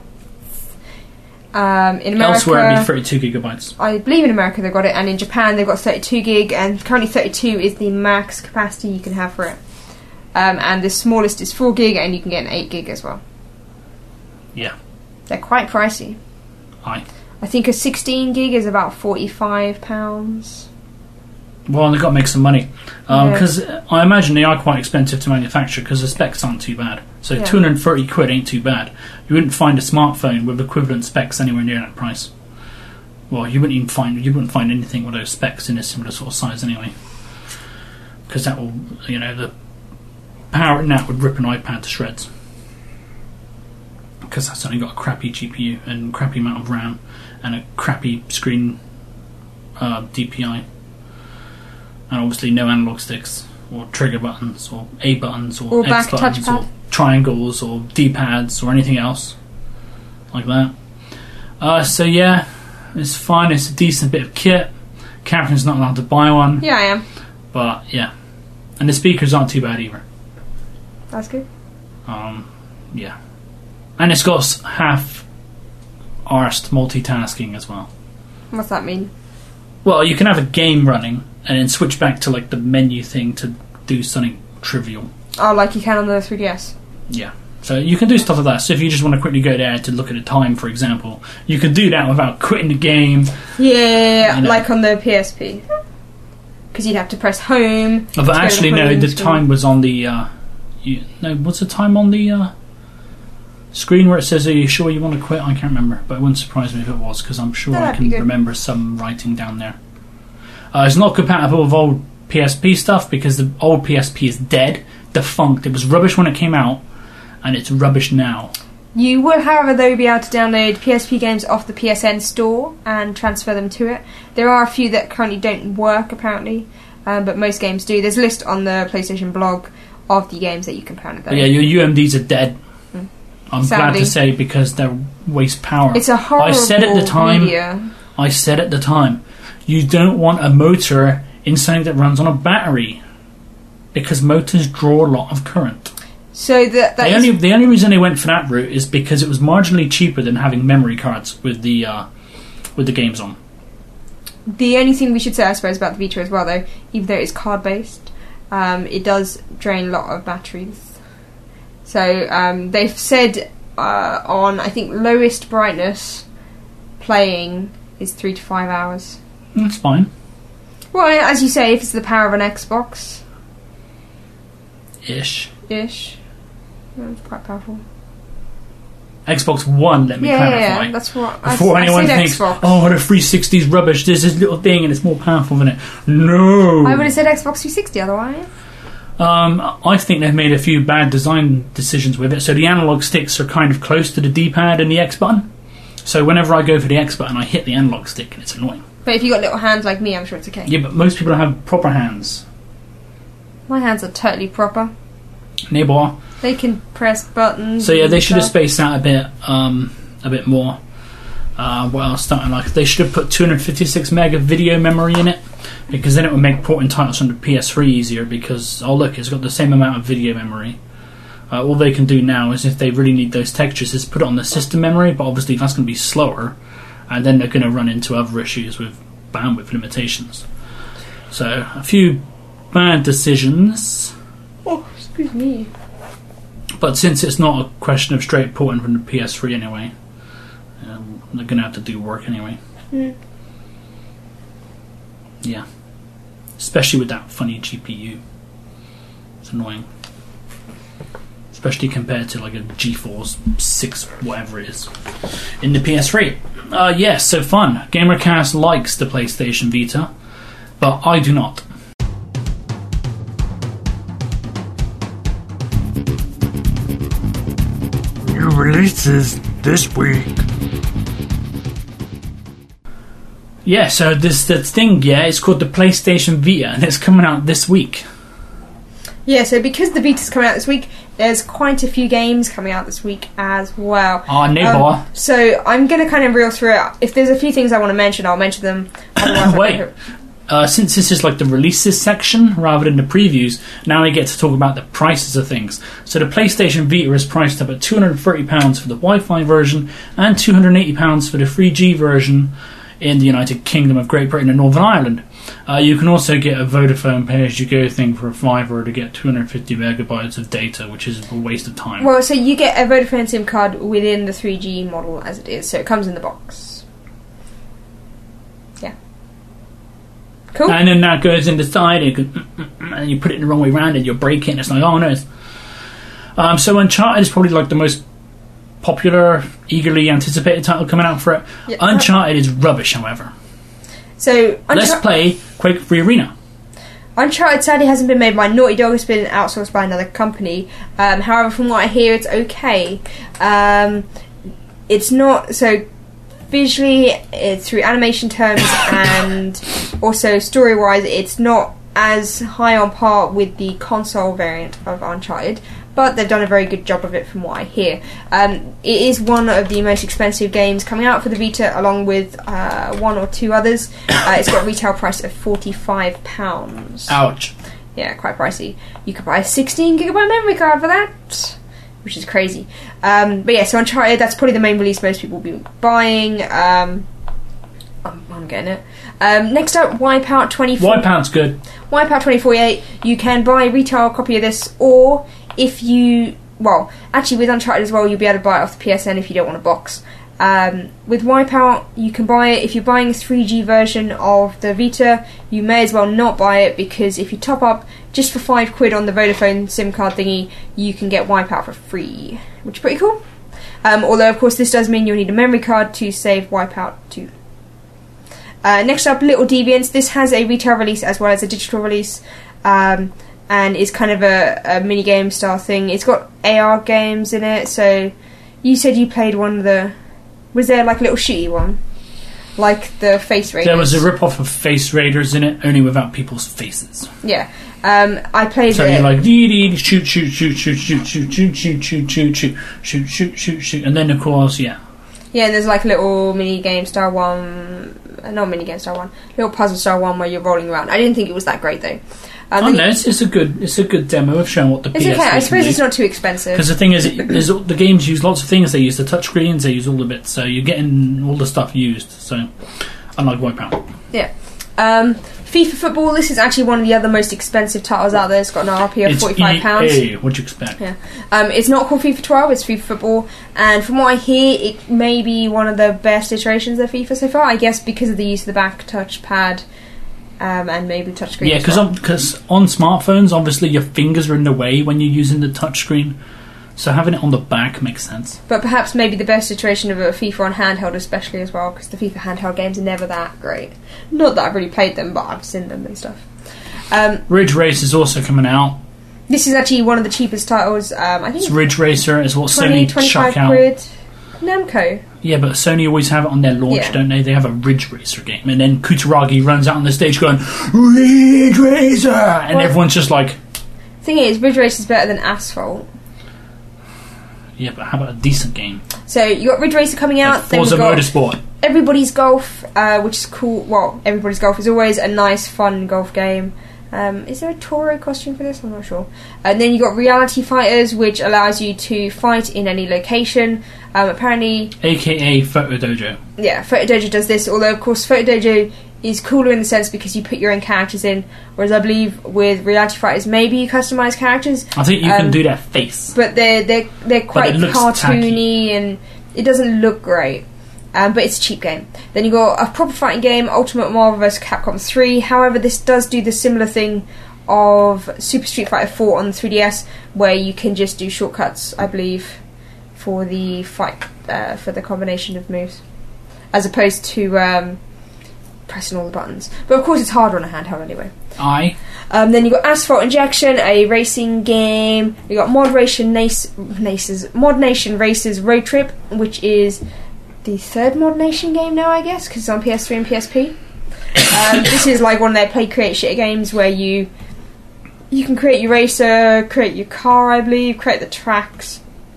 In America, Elsewhere it'd be 32 gigabytes. I believe in America they've got it, and in Japan they've got 32 gig, and currently 32 is the max capacity you can have for it. And the smallest is 4 gig, and you can get an 8 gig as well. Yeah. They're quite pricey. Aye. I think a 16 gig is about £45. Well, they've got to make some money. Because I imagine they are quite expensive to manufacture because the specs aren't too bad. So Yeah. 230 quid ain't too bad. You wouldn't find a smartphone with equivalent specs anywhere near that price. Well, you wouldn't find anything with those specs in a similar sort of size anyway. Because that will, the power in that would rip an iPad to shreds. Because that's only got a crappy GPU and crappy amount of RAM and a crappy screen DPI. And obviously no analog sticks or trigger buttons or A buttons or Or X back buttons touchpad. or triangles or D-pads or anything else like that. So yeah, it's fine. It's a decent bit of kit. Catherine's not allowed to buy one. Yeah, I am. But yeah. And the speakers aren't too bad either. That's good. Yeah. And it's got half-arsed multitasking as well. What's that mean? Well, you can have a game running and then switch back to the menu thing to do something trivial. Oh, like you can on the 3DS. Yeah. So you can do stuff like that. So if you just want to quickly go there to look at the time, for example, you can do that without quitting the game. Yeah, like on the PSP. Because you'd have to press home. But actually, to go to no, home the screen. time was on the... what's the time on the screen where it says, are you sure you want to quit? I can't remember, but it wouldn't surprise me if it was, because I'm sure I That'd can be good. remember some writing down there. It's not compatible with old PSP stuff, because the old PSP is dead, defunct. It was rubbish when it came out, and it's rubbish now. You will, however, though, be able to download PSP games off the PSN store and transfer them to it. There are a few that currently don't work, apparently, but most games do. There's a list on the PlayStation blog of the games that you can download. But yeah, your UMDs are dead. I'm glad Sadly. to say, because they waste power. It's a horrible I said at the time, media. you don't want a motor in something that runs on a battery, because motors draw a lot of current. So The only reason they went for that route is because it was marginally cheaper than having memory cards with the games on. the only thing we should say, I suppose, about the Vita as well, though, even though it's card-based, it does drain a lot of batteries. So they've said on, I think, lowest brightness, playing is 3 to 5 hours. That's fine. Well, as you say, if it's the power of an Xbox Ish. ish, it's quite powerful. Xbox One, let me clarify. Yeah, that's what. Before anyone said thinks, Xbox. oh, the 360's rubbish, there's this little thing and it's more powerful than it. No! I would have said Xbox 360 otherwise. I think they've made a few bad design decisions with it. So the analog sticks are kind of close to the D-pad and the X button. So whenever I go for the X button, I hit the analog stick and it's annoying. But if you've got little hands like me, I'm sure it's okay. Yeah, but most people don't have proper hands. My hands are totally proper. Neighbour. They can press buttons. So yeah, they and should have stuff. spaced out a bit more. What else? They should have put 256 meg of video memory in it, because then it would make porting titles from the PS3 easier. Because look, it's got the same amount of video memory. All they can do now is, if they really need those textures, is put it on the system memory. But obviously that's going to be slower, and then they're going to run into other issues with bandwidth limitations. So a few bad decisions. Oh, excuse me. But since it's not a question of straight porting from the PS3 anyway, they're going to have to do work anyway. Yeah. Especially with that funny GPU. It's annoying. Especially compared to like a GeForce 6, whatever it is, in the PS3. Yes, so fun. Gamercast likes the PlayStation Vita, but I do not. New releases this week. Yeah, so this the thing, it's called the PlayStation Vita, and it's coming out this week. Yeah, so because the Vita's coming out this week, there's quite a few games coming out this week as well. Neighbour. So I'm going to kind of reel through it. If there's a few things I want to mention, I'll mention them. Wait. Since this is like the releases section rather than the previews, now we get to talk about the prices of things. So the PlayStation Vita is priced up at £230 for the Wi-Fi version and £280 for the 3G version in the United Kingdom of Great Britain and Northern Ireland. You can also get a Vodafone pay-as-you-go thing for a £5 to get 250 megabytes of data, which is a waste of time. Well, so you get a Vodafone SIM card within the 3G model as it is, so it comes in the box. Yeah. Cool. And then that goes in the side, and you put it in the wrong way around, and you'll break it, and it's like, oh no. So Uncharted is probably like the most popular, eagerly anticipated title coming out for it. Yeah. Uncharted is rubbish, however. So let's play Quake 3 Arena. Uncharted sadly hasn't been made by Naughty Dog. It's been outsourced by another company. However, from what I hear, it's okay. It's not so visually, it's through animation terms and also story-wise, it's not as high on par with the console variant of Uncharted, but they've done a very good job of it from what I hear. It is one of the most expensive games coming out for the Vita, along with one or two others. It's got a retail price of £45. Ouch. Yeah, quite pricey. You could buy a 16GB memory card for that, which is crazy. But yeah, so Uncharted, that's probably the main release most people will be buying. I'm getting it. Next up, Wipeout 24. Wipeout's good. Wipeout 2048. You can buy a retail copy of this, or if you... Well, actually with Uncharted as well, you'll be able to buy it off the PSN if you don't want a box. With Wipeout, you can buy it. If you're buying a 3G version of the Vita, you may as well not buy it, because if you top up just for £5 on the Vodafone SIM card thingy, you can get Wipeout for free, which is pretty cool. Although, of course, this does mean you'll need a memory card to save Wipeout 2. Next up, Little Deviants. This has a retail release as well as a digital release, and is kind of a mini-game style thing. It's got AR games in it, so you said you played one of the... Was there like a little shooty one? Like the Face Raiders? There was a rip-off of Face Raiders in it, only without people's faces. Yeah. I played so it. So you're like, dee shoot, shoot, shoot, shoot, shoot, shoot, shoot, shoot, shoot, shoot, shoot, shoot, shoot, shoot, shoot, and then of course, yeah. Yeah, and there's like a little mini-game style one... Not mini-game style one. Little puzzle style one where you're rolling around. I didn't think it was that great though. No, it's a good demo of showing what the PS3 It's okay. I suppose can it's not too expensive. Because the thing is, the games use lots of things. They use the touchscreens, they use all the bits, so you're getting all the stuff used. So, unlike Wipeout. Yeah. FIFA Football. This is actually one of the other most expensive titles out there. It's got an RP of £45. EA. What'd you expect? Yeah. It's not called FIFA 12. It's FIFA Football, and from what I hear, it may be one of the best iterations of FIFA so far. I guess because of the use of the back touchpad. And maybe touchscreen. Yeah, because on smartphones, obviously your fingers are in the way when you're using the touchscreen, so having it on the back makes sense. But perhaps maybe the best iteration of a FIFA on handheld, especially as well, because the FIFA handheld games are never that great. Not that I've really played them, but I've seen them and stuff. Ridge Race is also coming out. This is actually one of the cheapest titles. I think it's Ridge Racer. It's what Sony chuck out. £25. Namco. Yeah, but Sony always have it on their launch, don't they? They have a Ridge Racer game, and then Kutaragi runs out on the stage going, Ridge Racer! And everyone's just like... The thing is, Ridge Racer is better than Asphalt. Yeah, but how about a decent game? So you got Ridge Racer coming out. Like Forza then we've got Motorsport. Everybody's Golf, which is cool. Well, Everybody's Golf is always a nice, fun golf game. Is there a Toro costume for this? I'm not sure. And then you got Reality Fighters, which allows you to fight in any location. Apparently, AKA Photo Dojo. yeah, Photo Dojo does this. Although, of course, Photo Dojo is cooler in the sense because you put your own characters in. Whereas I believe with Reality Fighters, maybe you customize characters. I think you can do their face. But they're quite it looks cartoony and it doesn't look great. But it's a cheap game. Then you got a proper fighting game, Ultimate Marvel vs. Capcom 3. However, this does do the similar thing of Super Street Fighter 4 on the 3DS, where you can just do shortcuts, I believe, for the fight, for the combination of moves, as opposed to pressing all the buttons. But of course, it's harder on a handheld anyway. Aye. Then you got Asphalt Injection, a racing game. You got Mod Nation Racers Road Trip, which is the third Mod Nation game now, I guess, because it's on PS3 and PSP. This is like one of their play create shit games where you can create your racer, create your car, I believe, create the tracks.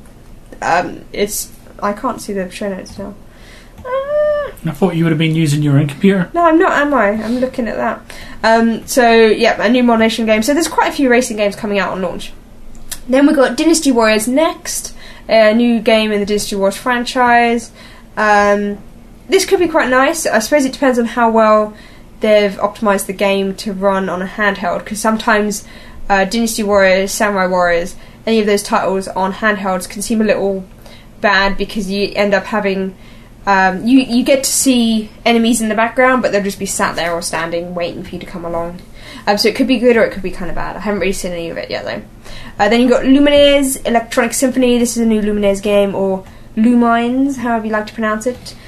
I can't see the show notes now. I thought you would have been using your own computer. No, I'm not, am I? I'm looking at that. So, yeah, a new Mod Nation game. So there's quite a few racing games coming out on launch. Then we've got Dynasty Warriors next, a new game in the Dynasty Warriors franchise. This could be quite nice. I suppose it depends on how well they've optimised the game to run on a handheld, because sometimes Dynasty Warriors, Samurai Warriors, any of those titles on handhelds can seem a little bad because you end up having you get to see enemies in the background, but they'll just be sat there or standing waiting for you to come along. So it could be good or it could be kind of bad. I haven't really seen any of it yet though. Then you've got Lumines Electronic Symphony. This is a new Lumines game, or Lumines, however you like to pronounce it.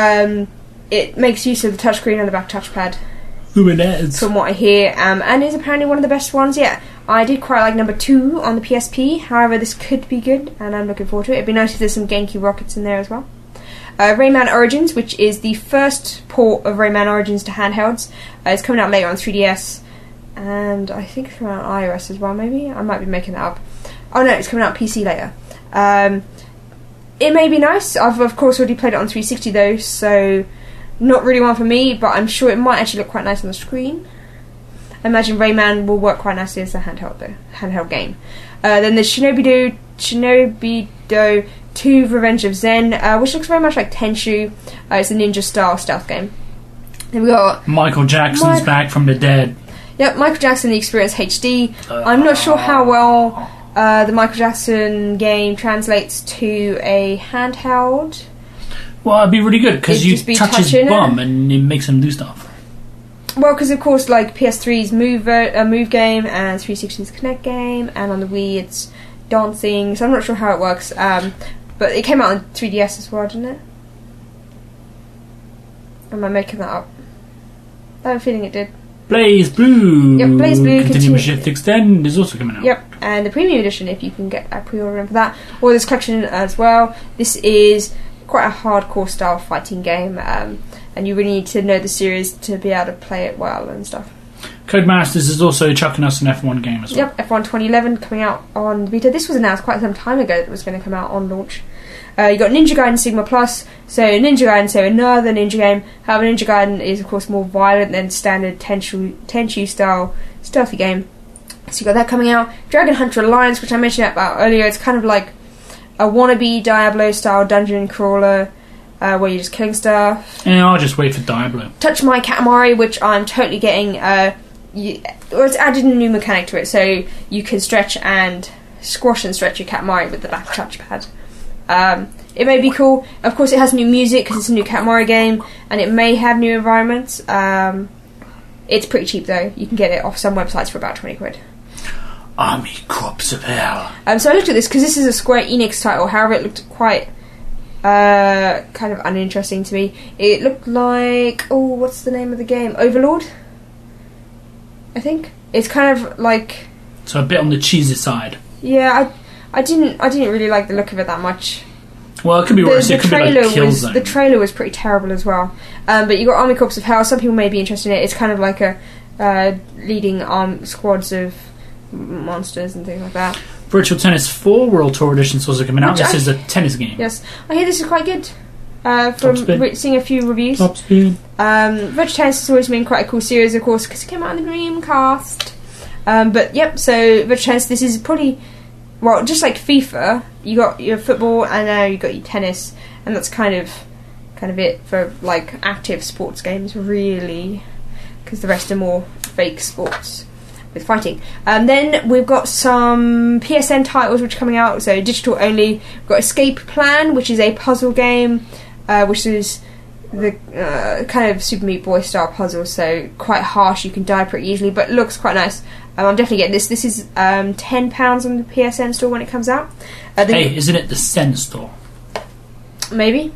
It makes use of the touchscreen and the back touchpad, Lumines. from what I hear, and is apparently one of the best ones yet. I did quite like number 2 on the PSP, however this could be good, and I'm looking forward to it. It'd be nice if there's some Genki rockets in there as well. Rayman Origins, which is the first port of Rayman Origins to handhelds, is coming out later on 3DS, and I think it's coming out on iOS as well, maybe? I might be making that up. Oh no, it's coming out on PC later. It may be nice. I've of course already played it on 360 though, so not really one for me, but I'm sure it might actually look quite nice on the screen. I imagine Rayman will work quite nicely as a handheld game. Then there's Shinobi Do 2 Revenge of Zen, which looks very much like Tenchu. It's a ninja style stealth game. Then we got Michael Jackson's back from the dead. Yep, Michael Jackson The Experience HD. I'm not sure how well the Michael Jackson game translates to a handheld. Well, it'd be really good because It'd you just be touch his touching bum and it makes him do stuff. Well, because of course, like PS3's Move game and 360's Kinect game, and on the Wii it's dancing. So I'm not sure how it works. But it came out on 3DS as well, didn't it? Am I making that up? I have a feeling it did. Blaze Blue. Yep, Blaze Blue Continuum Shift Extend is also coming out. Yep, and the premium edition, if you can get a pre-order for that, or this collection as well. This is quite a hardcore style fighting game, and you really need to know the series to be able to play it well and stuff. Codemasters is also chucking us an F1 game as well. Yep, F1 2011 coming out on the Vita. This was announced quite some time ago that it was going to come out on launch. You got Ninja Gaiden Sigma Plus, so Ninja Gaiden, so another ninja game. However, Ninja Gaiden is of course more violent than standard Tenchu style stealthy game. So you got that coming out. Dragon Hunter Alliance, which I mentioned about earlier, it's kind of like a wannabe Diablo style dungeon crawler where you're just killing stuff. Yeah, I'll just wait for Diablo. Touch My Katamari, which I'm totally getting. It's added a new mechanic to it, so you can squash and stretch your Katamari with the back touchpad. It may be cool. Of course, it has new music because it's a new Katamari game, and it may have new environments. It's pretty cheap though. You can get it off some websites for about 20 quid. Army Corps of Hell. So I looked at this because this is a Square Enix title. However, it looked quite kind of uninteresting to me. It looked like, what's the name of the game? Overlord, I think. It's kind of like, so a bit on the cheesy side. Yeah, I didn't really like the look of it that much. Well, it could be worse. It could be like Killzone. The trailer was pretty terrible as well. But you got Army Corps of Hell. Some people may be interested in it. It's kind of like a leading squads of monsters and things like that. Virtual Tennis 4 World Tour Edition is also coming out. This is a tennis game. Yes, I hear this is quite good. Top From spin. seeing a few reviews. Top speed. Virtual Tennis has always been quite a cool series, of course, because it came out in the Dreamcast. But yep, so Virtual Tennis, this is probably, well, just like FIFA, you got your football and now you got your tennis, and that's kind of it for like active sports games, really, because the rest are more fake sports with fighting. Then we've got some PSN titles which are coming out, so digital only. We've got Escape Plan, which is a puzzle game, which is the kind of Super Meat Boy style puzzle, so quite harsh, you can die pretty easily, but looks quite nice. I'm definitely getting this. This is £10 on the PSN store when it comes out. Hey, isn't it the Sen store? Maybe.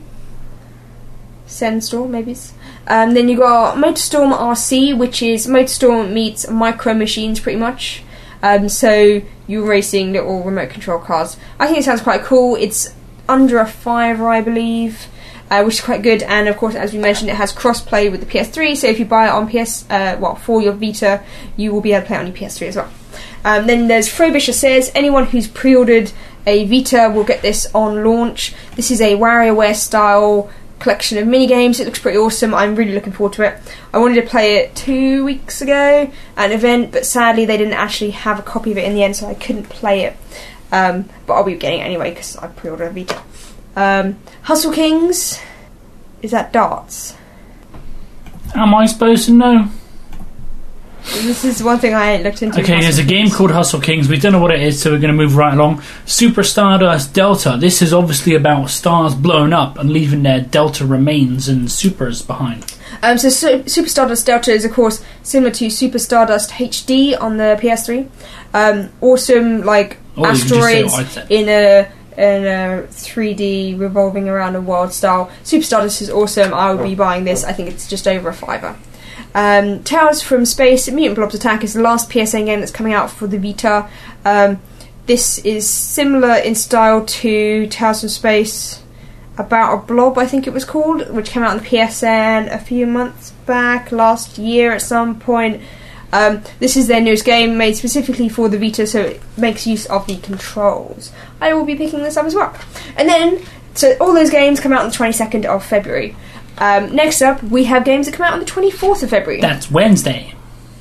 Sen store, maybe. Then you got Motorstorm RC, which is Motorstorm meets Micro Machines, pretty much. So you're racing little remote control cars. I think it sounds quite cool. It's under a £5, I believe, which is quite good. And of course, as we mentioned, it has cross-play with the PS3. So if you buy it on for your Vita, you will be able to play it on your PS3 as well. Then there's Frobisher Says, anyone who's pre-ordered a Vita will get this on launch. This is a WarioWare style collection of mini games. It looks pretty awesome. I'm really looking forward to it. I wanted to play it 2 weeks ago at an event, but sadly they didn't actually have a copy of it in the end, so I couldn't play it. But I'll be getting it anyway because I pre-ordered a Vita. Hustle Kings, is that darts? Am I supposed to know? This is one thing I ain't looked into. Okay, there's a game called Hustle Kings. We don't know what it is, so we're going to move right along. Super Stardust Delta. This is obviously about stars blowing up and leaving their Delta remains and supers behind. So Super Stardust Delta is, of course, similar to Super Stardust HD on the PS3. Awesome, like, asteroids in a 3D revolving around a world style. Super Stardust is awesome. I will be buying this. I think it's just over a £5. Tales from Space, Mutant Blobs Attack is the last PSN game that's coming out for the Vita. This is similar in style to Tales from Space About a Blob, I think it was called, which came out on the PSN a few months back, last year at some point. This is their newest game, made specifically for the Vita, so it makes use of the controls. I will be picking this up as well. And then, so all those games come out on the 22nd of February. Next up, we have games that come out on the 24th of February. That's Wednesday.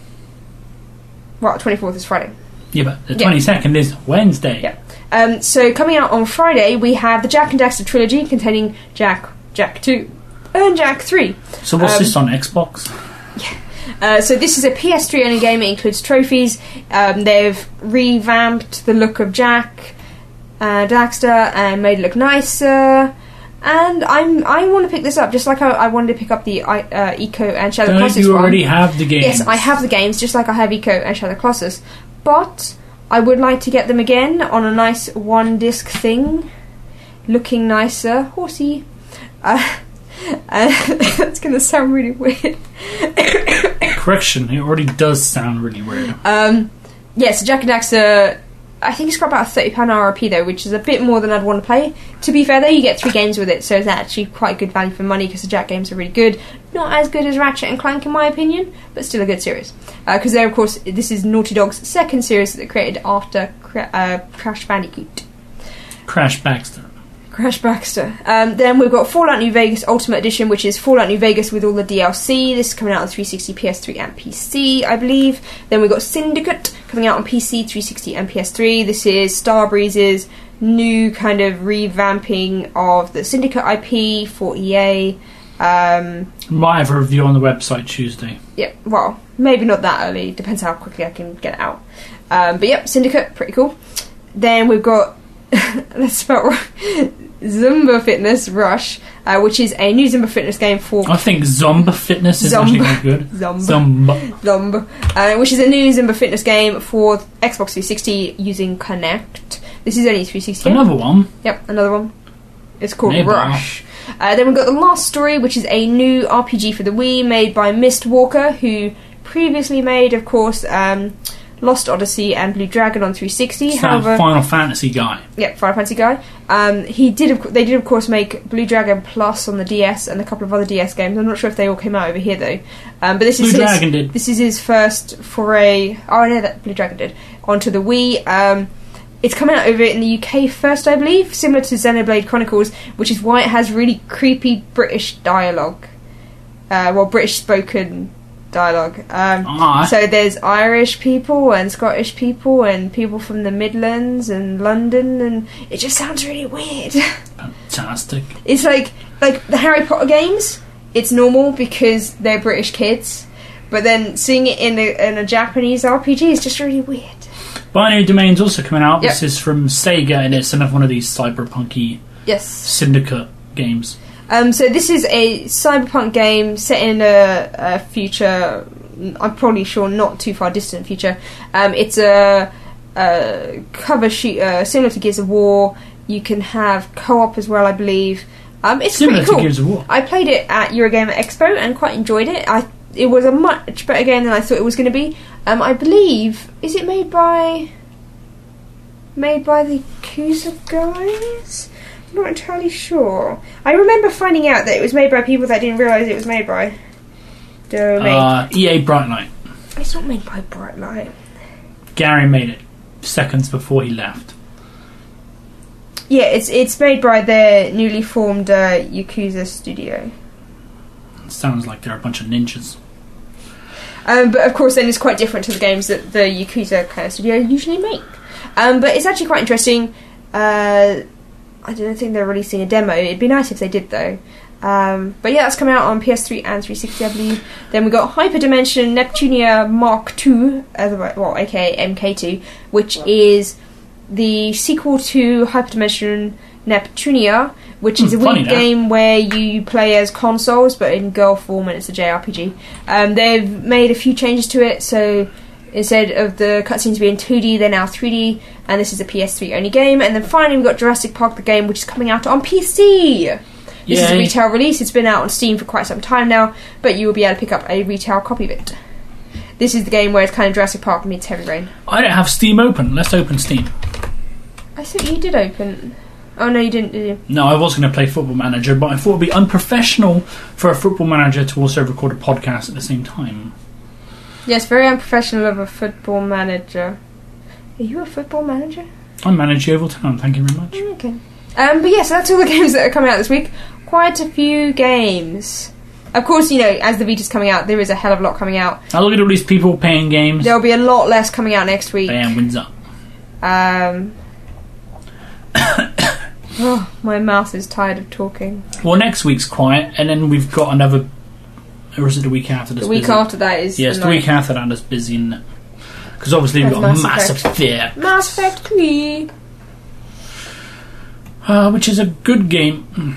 Well, the 24th is Friday. Yeah, but the 22nd is Wednesday. Yeah. So coming out on Friday, we have the Jak and Daxter trilogy containing Jak 2, and Jak 3. So what's this on Xbox? So this is a PS3 only game. It includes trophies. They've revamped the look of Jak and Daxter and made it look nicer. And I want to pick this up, just like I wanted to pick up the Eco and Shadow Colossus. Don't you already have the games? Yes, I have the games, just like I have Eco and Shadow Colossus. But I would like to get them again on a nice one-disc thing, looking nicer. Horsey. That's going to sound really weird. Correction, it already does sound really weird. So Jak and Daxter, I think it's got about a £30 RRP though, which is a bit more than I'd want to play. To be fair though, you get 3 games with it, so it's actually quite good value for money because the Jak games are really good. Not as good as Ratchet and Clank in my opinion, but still a good series. Because they're, of course, this is Naughty Dog's second series that they created after Crash Bandicoot. Crash Baxter. Then we've got Fallout New Vegas Ultimate Edition, which is Fallout New Vegas with all the DLC. This is coming out on 360, PS3 and PC, I believe. Then we've got Syndicate coming out on PC, 360 and PS3. This is Starbreeze's new kind of revamping of the Syndicate IP for EA. Might have a review on the website Tuesday. Yeah, well, maybe not that early. Depends how quickly I can get it out. But yep, Syndicate, pretty cool. Then we've got let's spell Zumba Fitness Rush, which is a new Zumba Fitness game for... I think Zumba Fitness is actually quite good. Zumba. Which is a new Zumba Fitness game for Xbox 360 using Kinect. This is only 360. Another one? Yep, another one. It's called Neighbor. Rush. Then we've got The Last Story, which is a new RPG for the Wii made by Mistwalker, who previously made, of course, Lost Odyssey and Blue Dragon on 360. However, Final Fantasy guy. Yep, Final Fantasy guy. They did of course make Blue Dragon Plus on the DS and a couple of other DS games. I'm not sure if they all came out over here though. But this is Dragon did. This is his first foray. Oh, I know that Blue Dragon did onto the Wii. It's coming out over in the UK first, I believe, similar to Xenoblade Chronicles, which is why it has really creepy British dialogue. British spoken dialogue. So there's Irish people and Scottish people and people from the Midlands and London, and it just sounds really weird. Fantastic. It's like the Harry Potter games. It's normal because they're British kids, but then seeing it in a Japanese RPG is just really weird. Binary Domain's also coming out. Yep. This is from Sega, and it's another one of these cyberpunky syndicate games. So this is a cyberpunk game set in a future, I'm probably sure not too far distant future. It's a cover shooter similar to Gears of War. You can have co-op as well, I believe. It's similar pretty cool. to Gears of War. I played it at Eurogamer Expo and quite enjoyed it. It was a much better game than I thought it was going to be. I believe, is it made by the Yakuza guys? I'm not entirely sure. I remember finding out that it was made by people that didn't realise it was made by EA Brightlight. It's not made by Brightlight. Gary made it seconds before he left. Yeah, it's made by their newly formed Yakuza studio. Sounds like they're a bunch of ninjas. But of course then it's quite different to the games that the Yakuza kind of studio usually make. But it's actually quite interesting. I don't think they're releasing a demo. It'd be nice if they did though. But yeah, that's coming out on PS3 and 360 I believe. Then we got Hyperdimension Neptunia Mark II, aka MK2, which is the sequel to Hyperdimension Neptunia, which is a weird game where you play as consoles but in girl form, and it's a JRPG. They've made a few changes to it, so instead of the cutscenes being 2D, they're now 3D, and this is a PS3 only game. And then finally we've got Jurassic Park the game, which is coming out on PC. This is a retail release. It's been out on Steam for quite some time now, but you will be able to pick up a retail copy of it. This is the game where it's kind of Jurassic Park meets Heavy Rain. I don't have Steam open. Let's open Steam. I thought you did open. Oh no, you didn't, did you? No, I was going to play Football Manager, but I thought it would be unprofessional for a Football Manager to also record a podcast at the same time. Yes, very unprofessional of a Football Manager. Are you a Football Manager? I manage Yeovil Town, thank you very much. Okay. But yeah, so that's all the games that are coming out this week. Quite a few games. Of course, you know, as the Vita's coming out, there is a hell of a lot coming out. I look at all these people paying games. There'll be a lot less coming out next week. Bam, wins up. Oh, my mouth is tired of talking. Well, next week's quiet, and then we've got another... Or is it the week after this? The week after that is... Yes, the week after that is busy, isn't it? Because obviously we've got Mass Effect. Mass Effect 3. Which is a good game.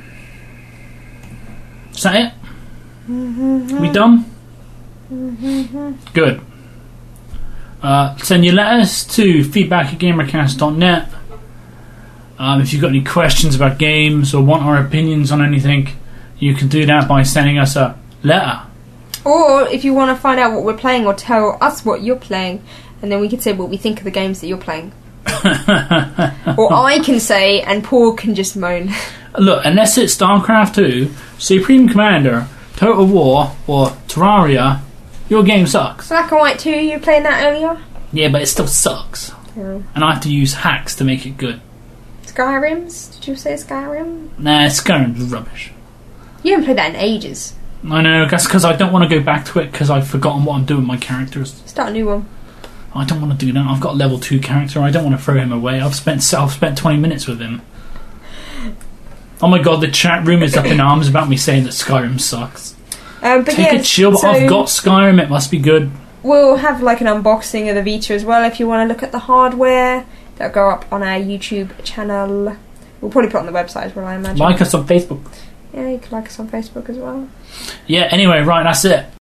Is that it? Mm-hmm. We done? Mm-hmm. Good. Send your letters to feedback@gamercast.net. If you've got any questions about games or want our opinions on anything, you can do that by sending us a letter. Or if you want to find out what we're playing or tell us what you're playing, and then we can say what we think of the games that you're playing. Or I can say, and Paul can just moan. Look, unless it's StarCraft 2, Supreme Commander, Total War, or Terraria, your game sucks. Black and White 2, you were playing that earlier? Yeah, but it still sucks. Yeah. And I have to use hacks to make it good. Skyrims? Did you say Skyrim? Nah, Skyrim's rubbish. You haven't played that in ages. I know, that's because I don't want to go back to it because I've forgotten what I'm doing with my characters. Start a new one. I don't want to do that. I've got a level 2 character. I don't want to throw him away. I've spent 20 minutes with him. Oh my god, the chat room is up in arms about me saying that Skyrim sucks. Take a chill, but I've got Skyrim, it must be good. We'll have like an unboxing of the Vita as well if you want to look at the hardware. That'll go up on our YouTube channel. We'll probably put it on the website as well, I imagine. Like us on Facebook. Yeah, you can like us on Facebook as well. Yeah, anyway, right, that's it.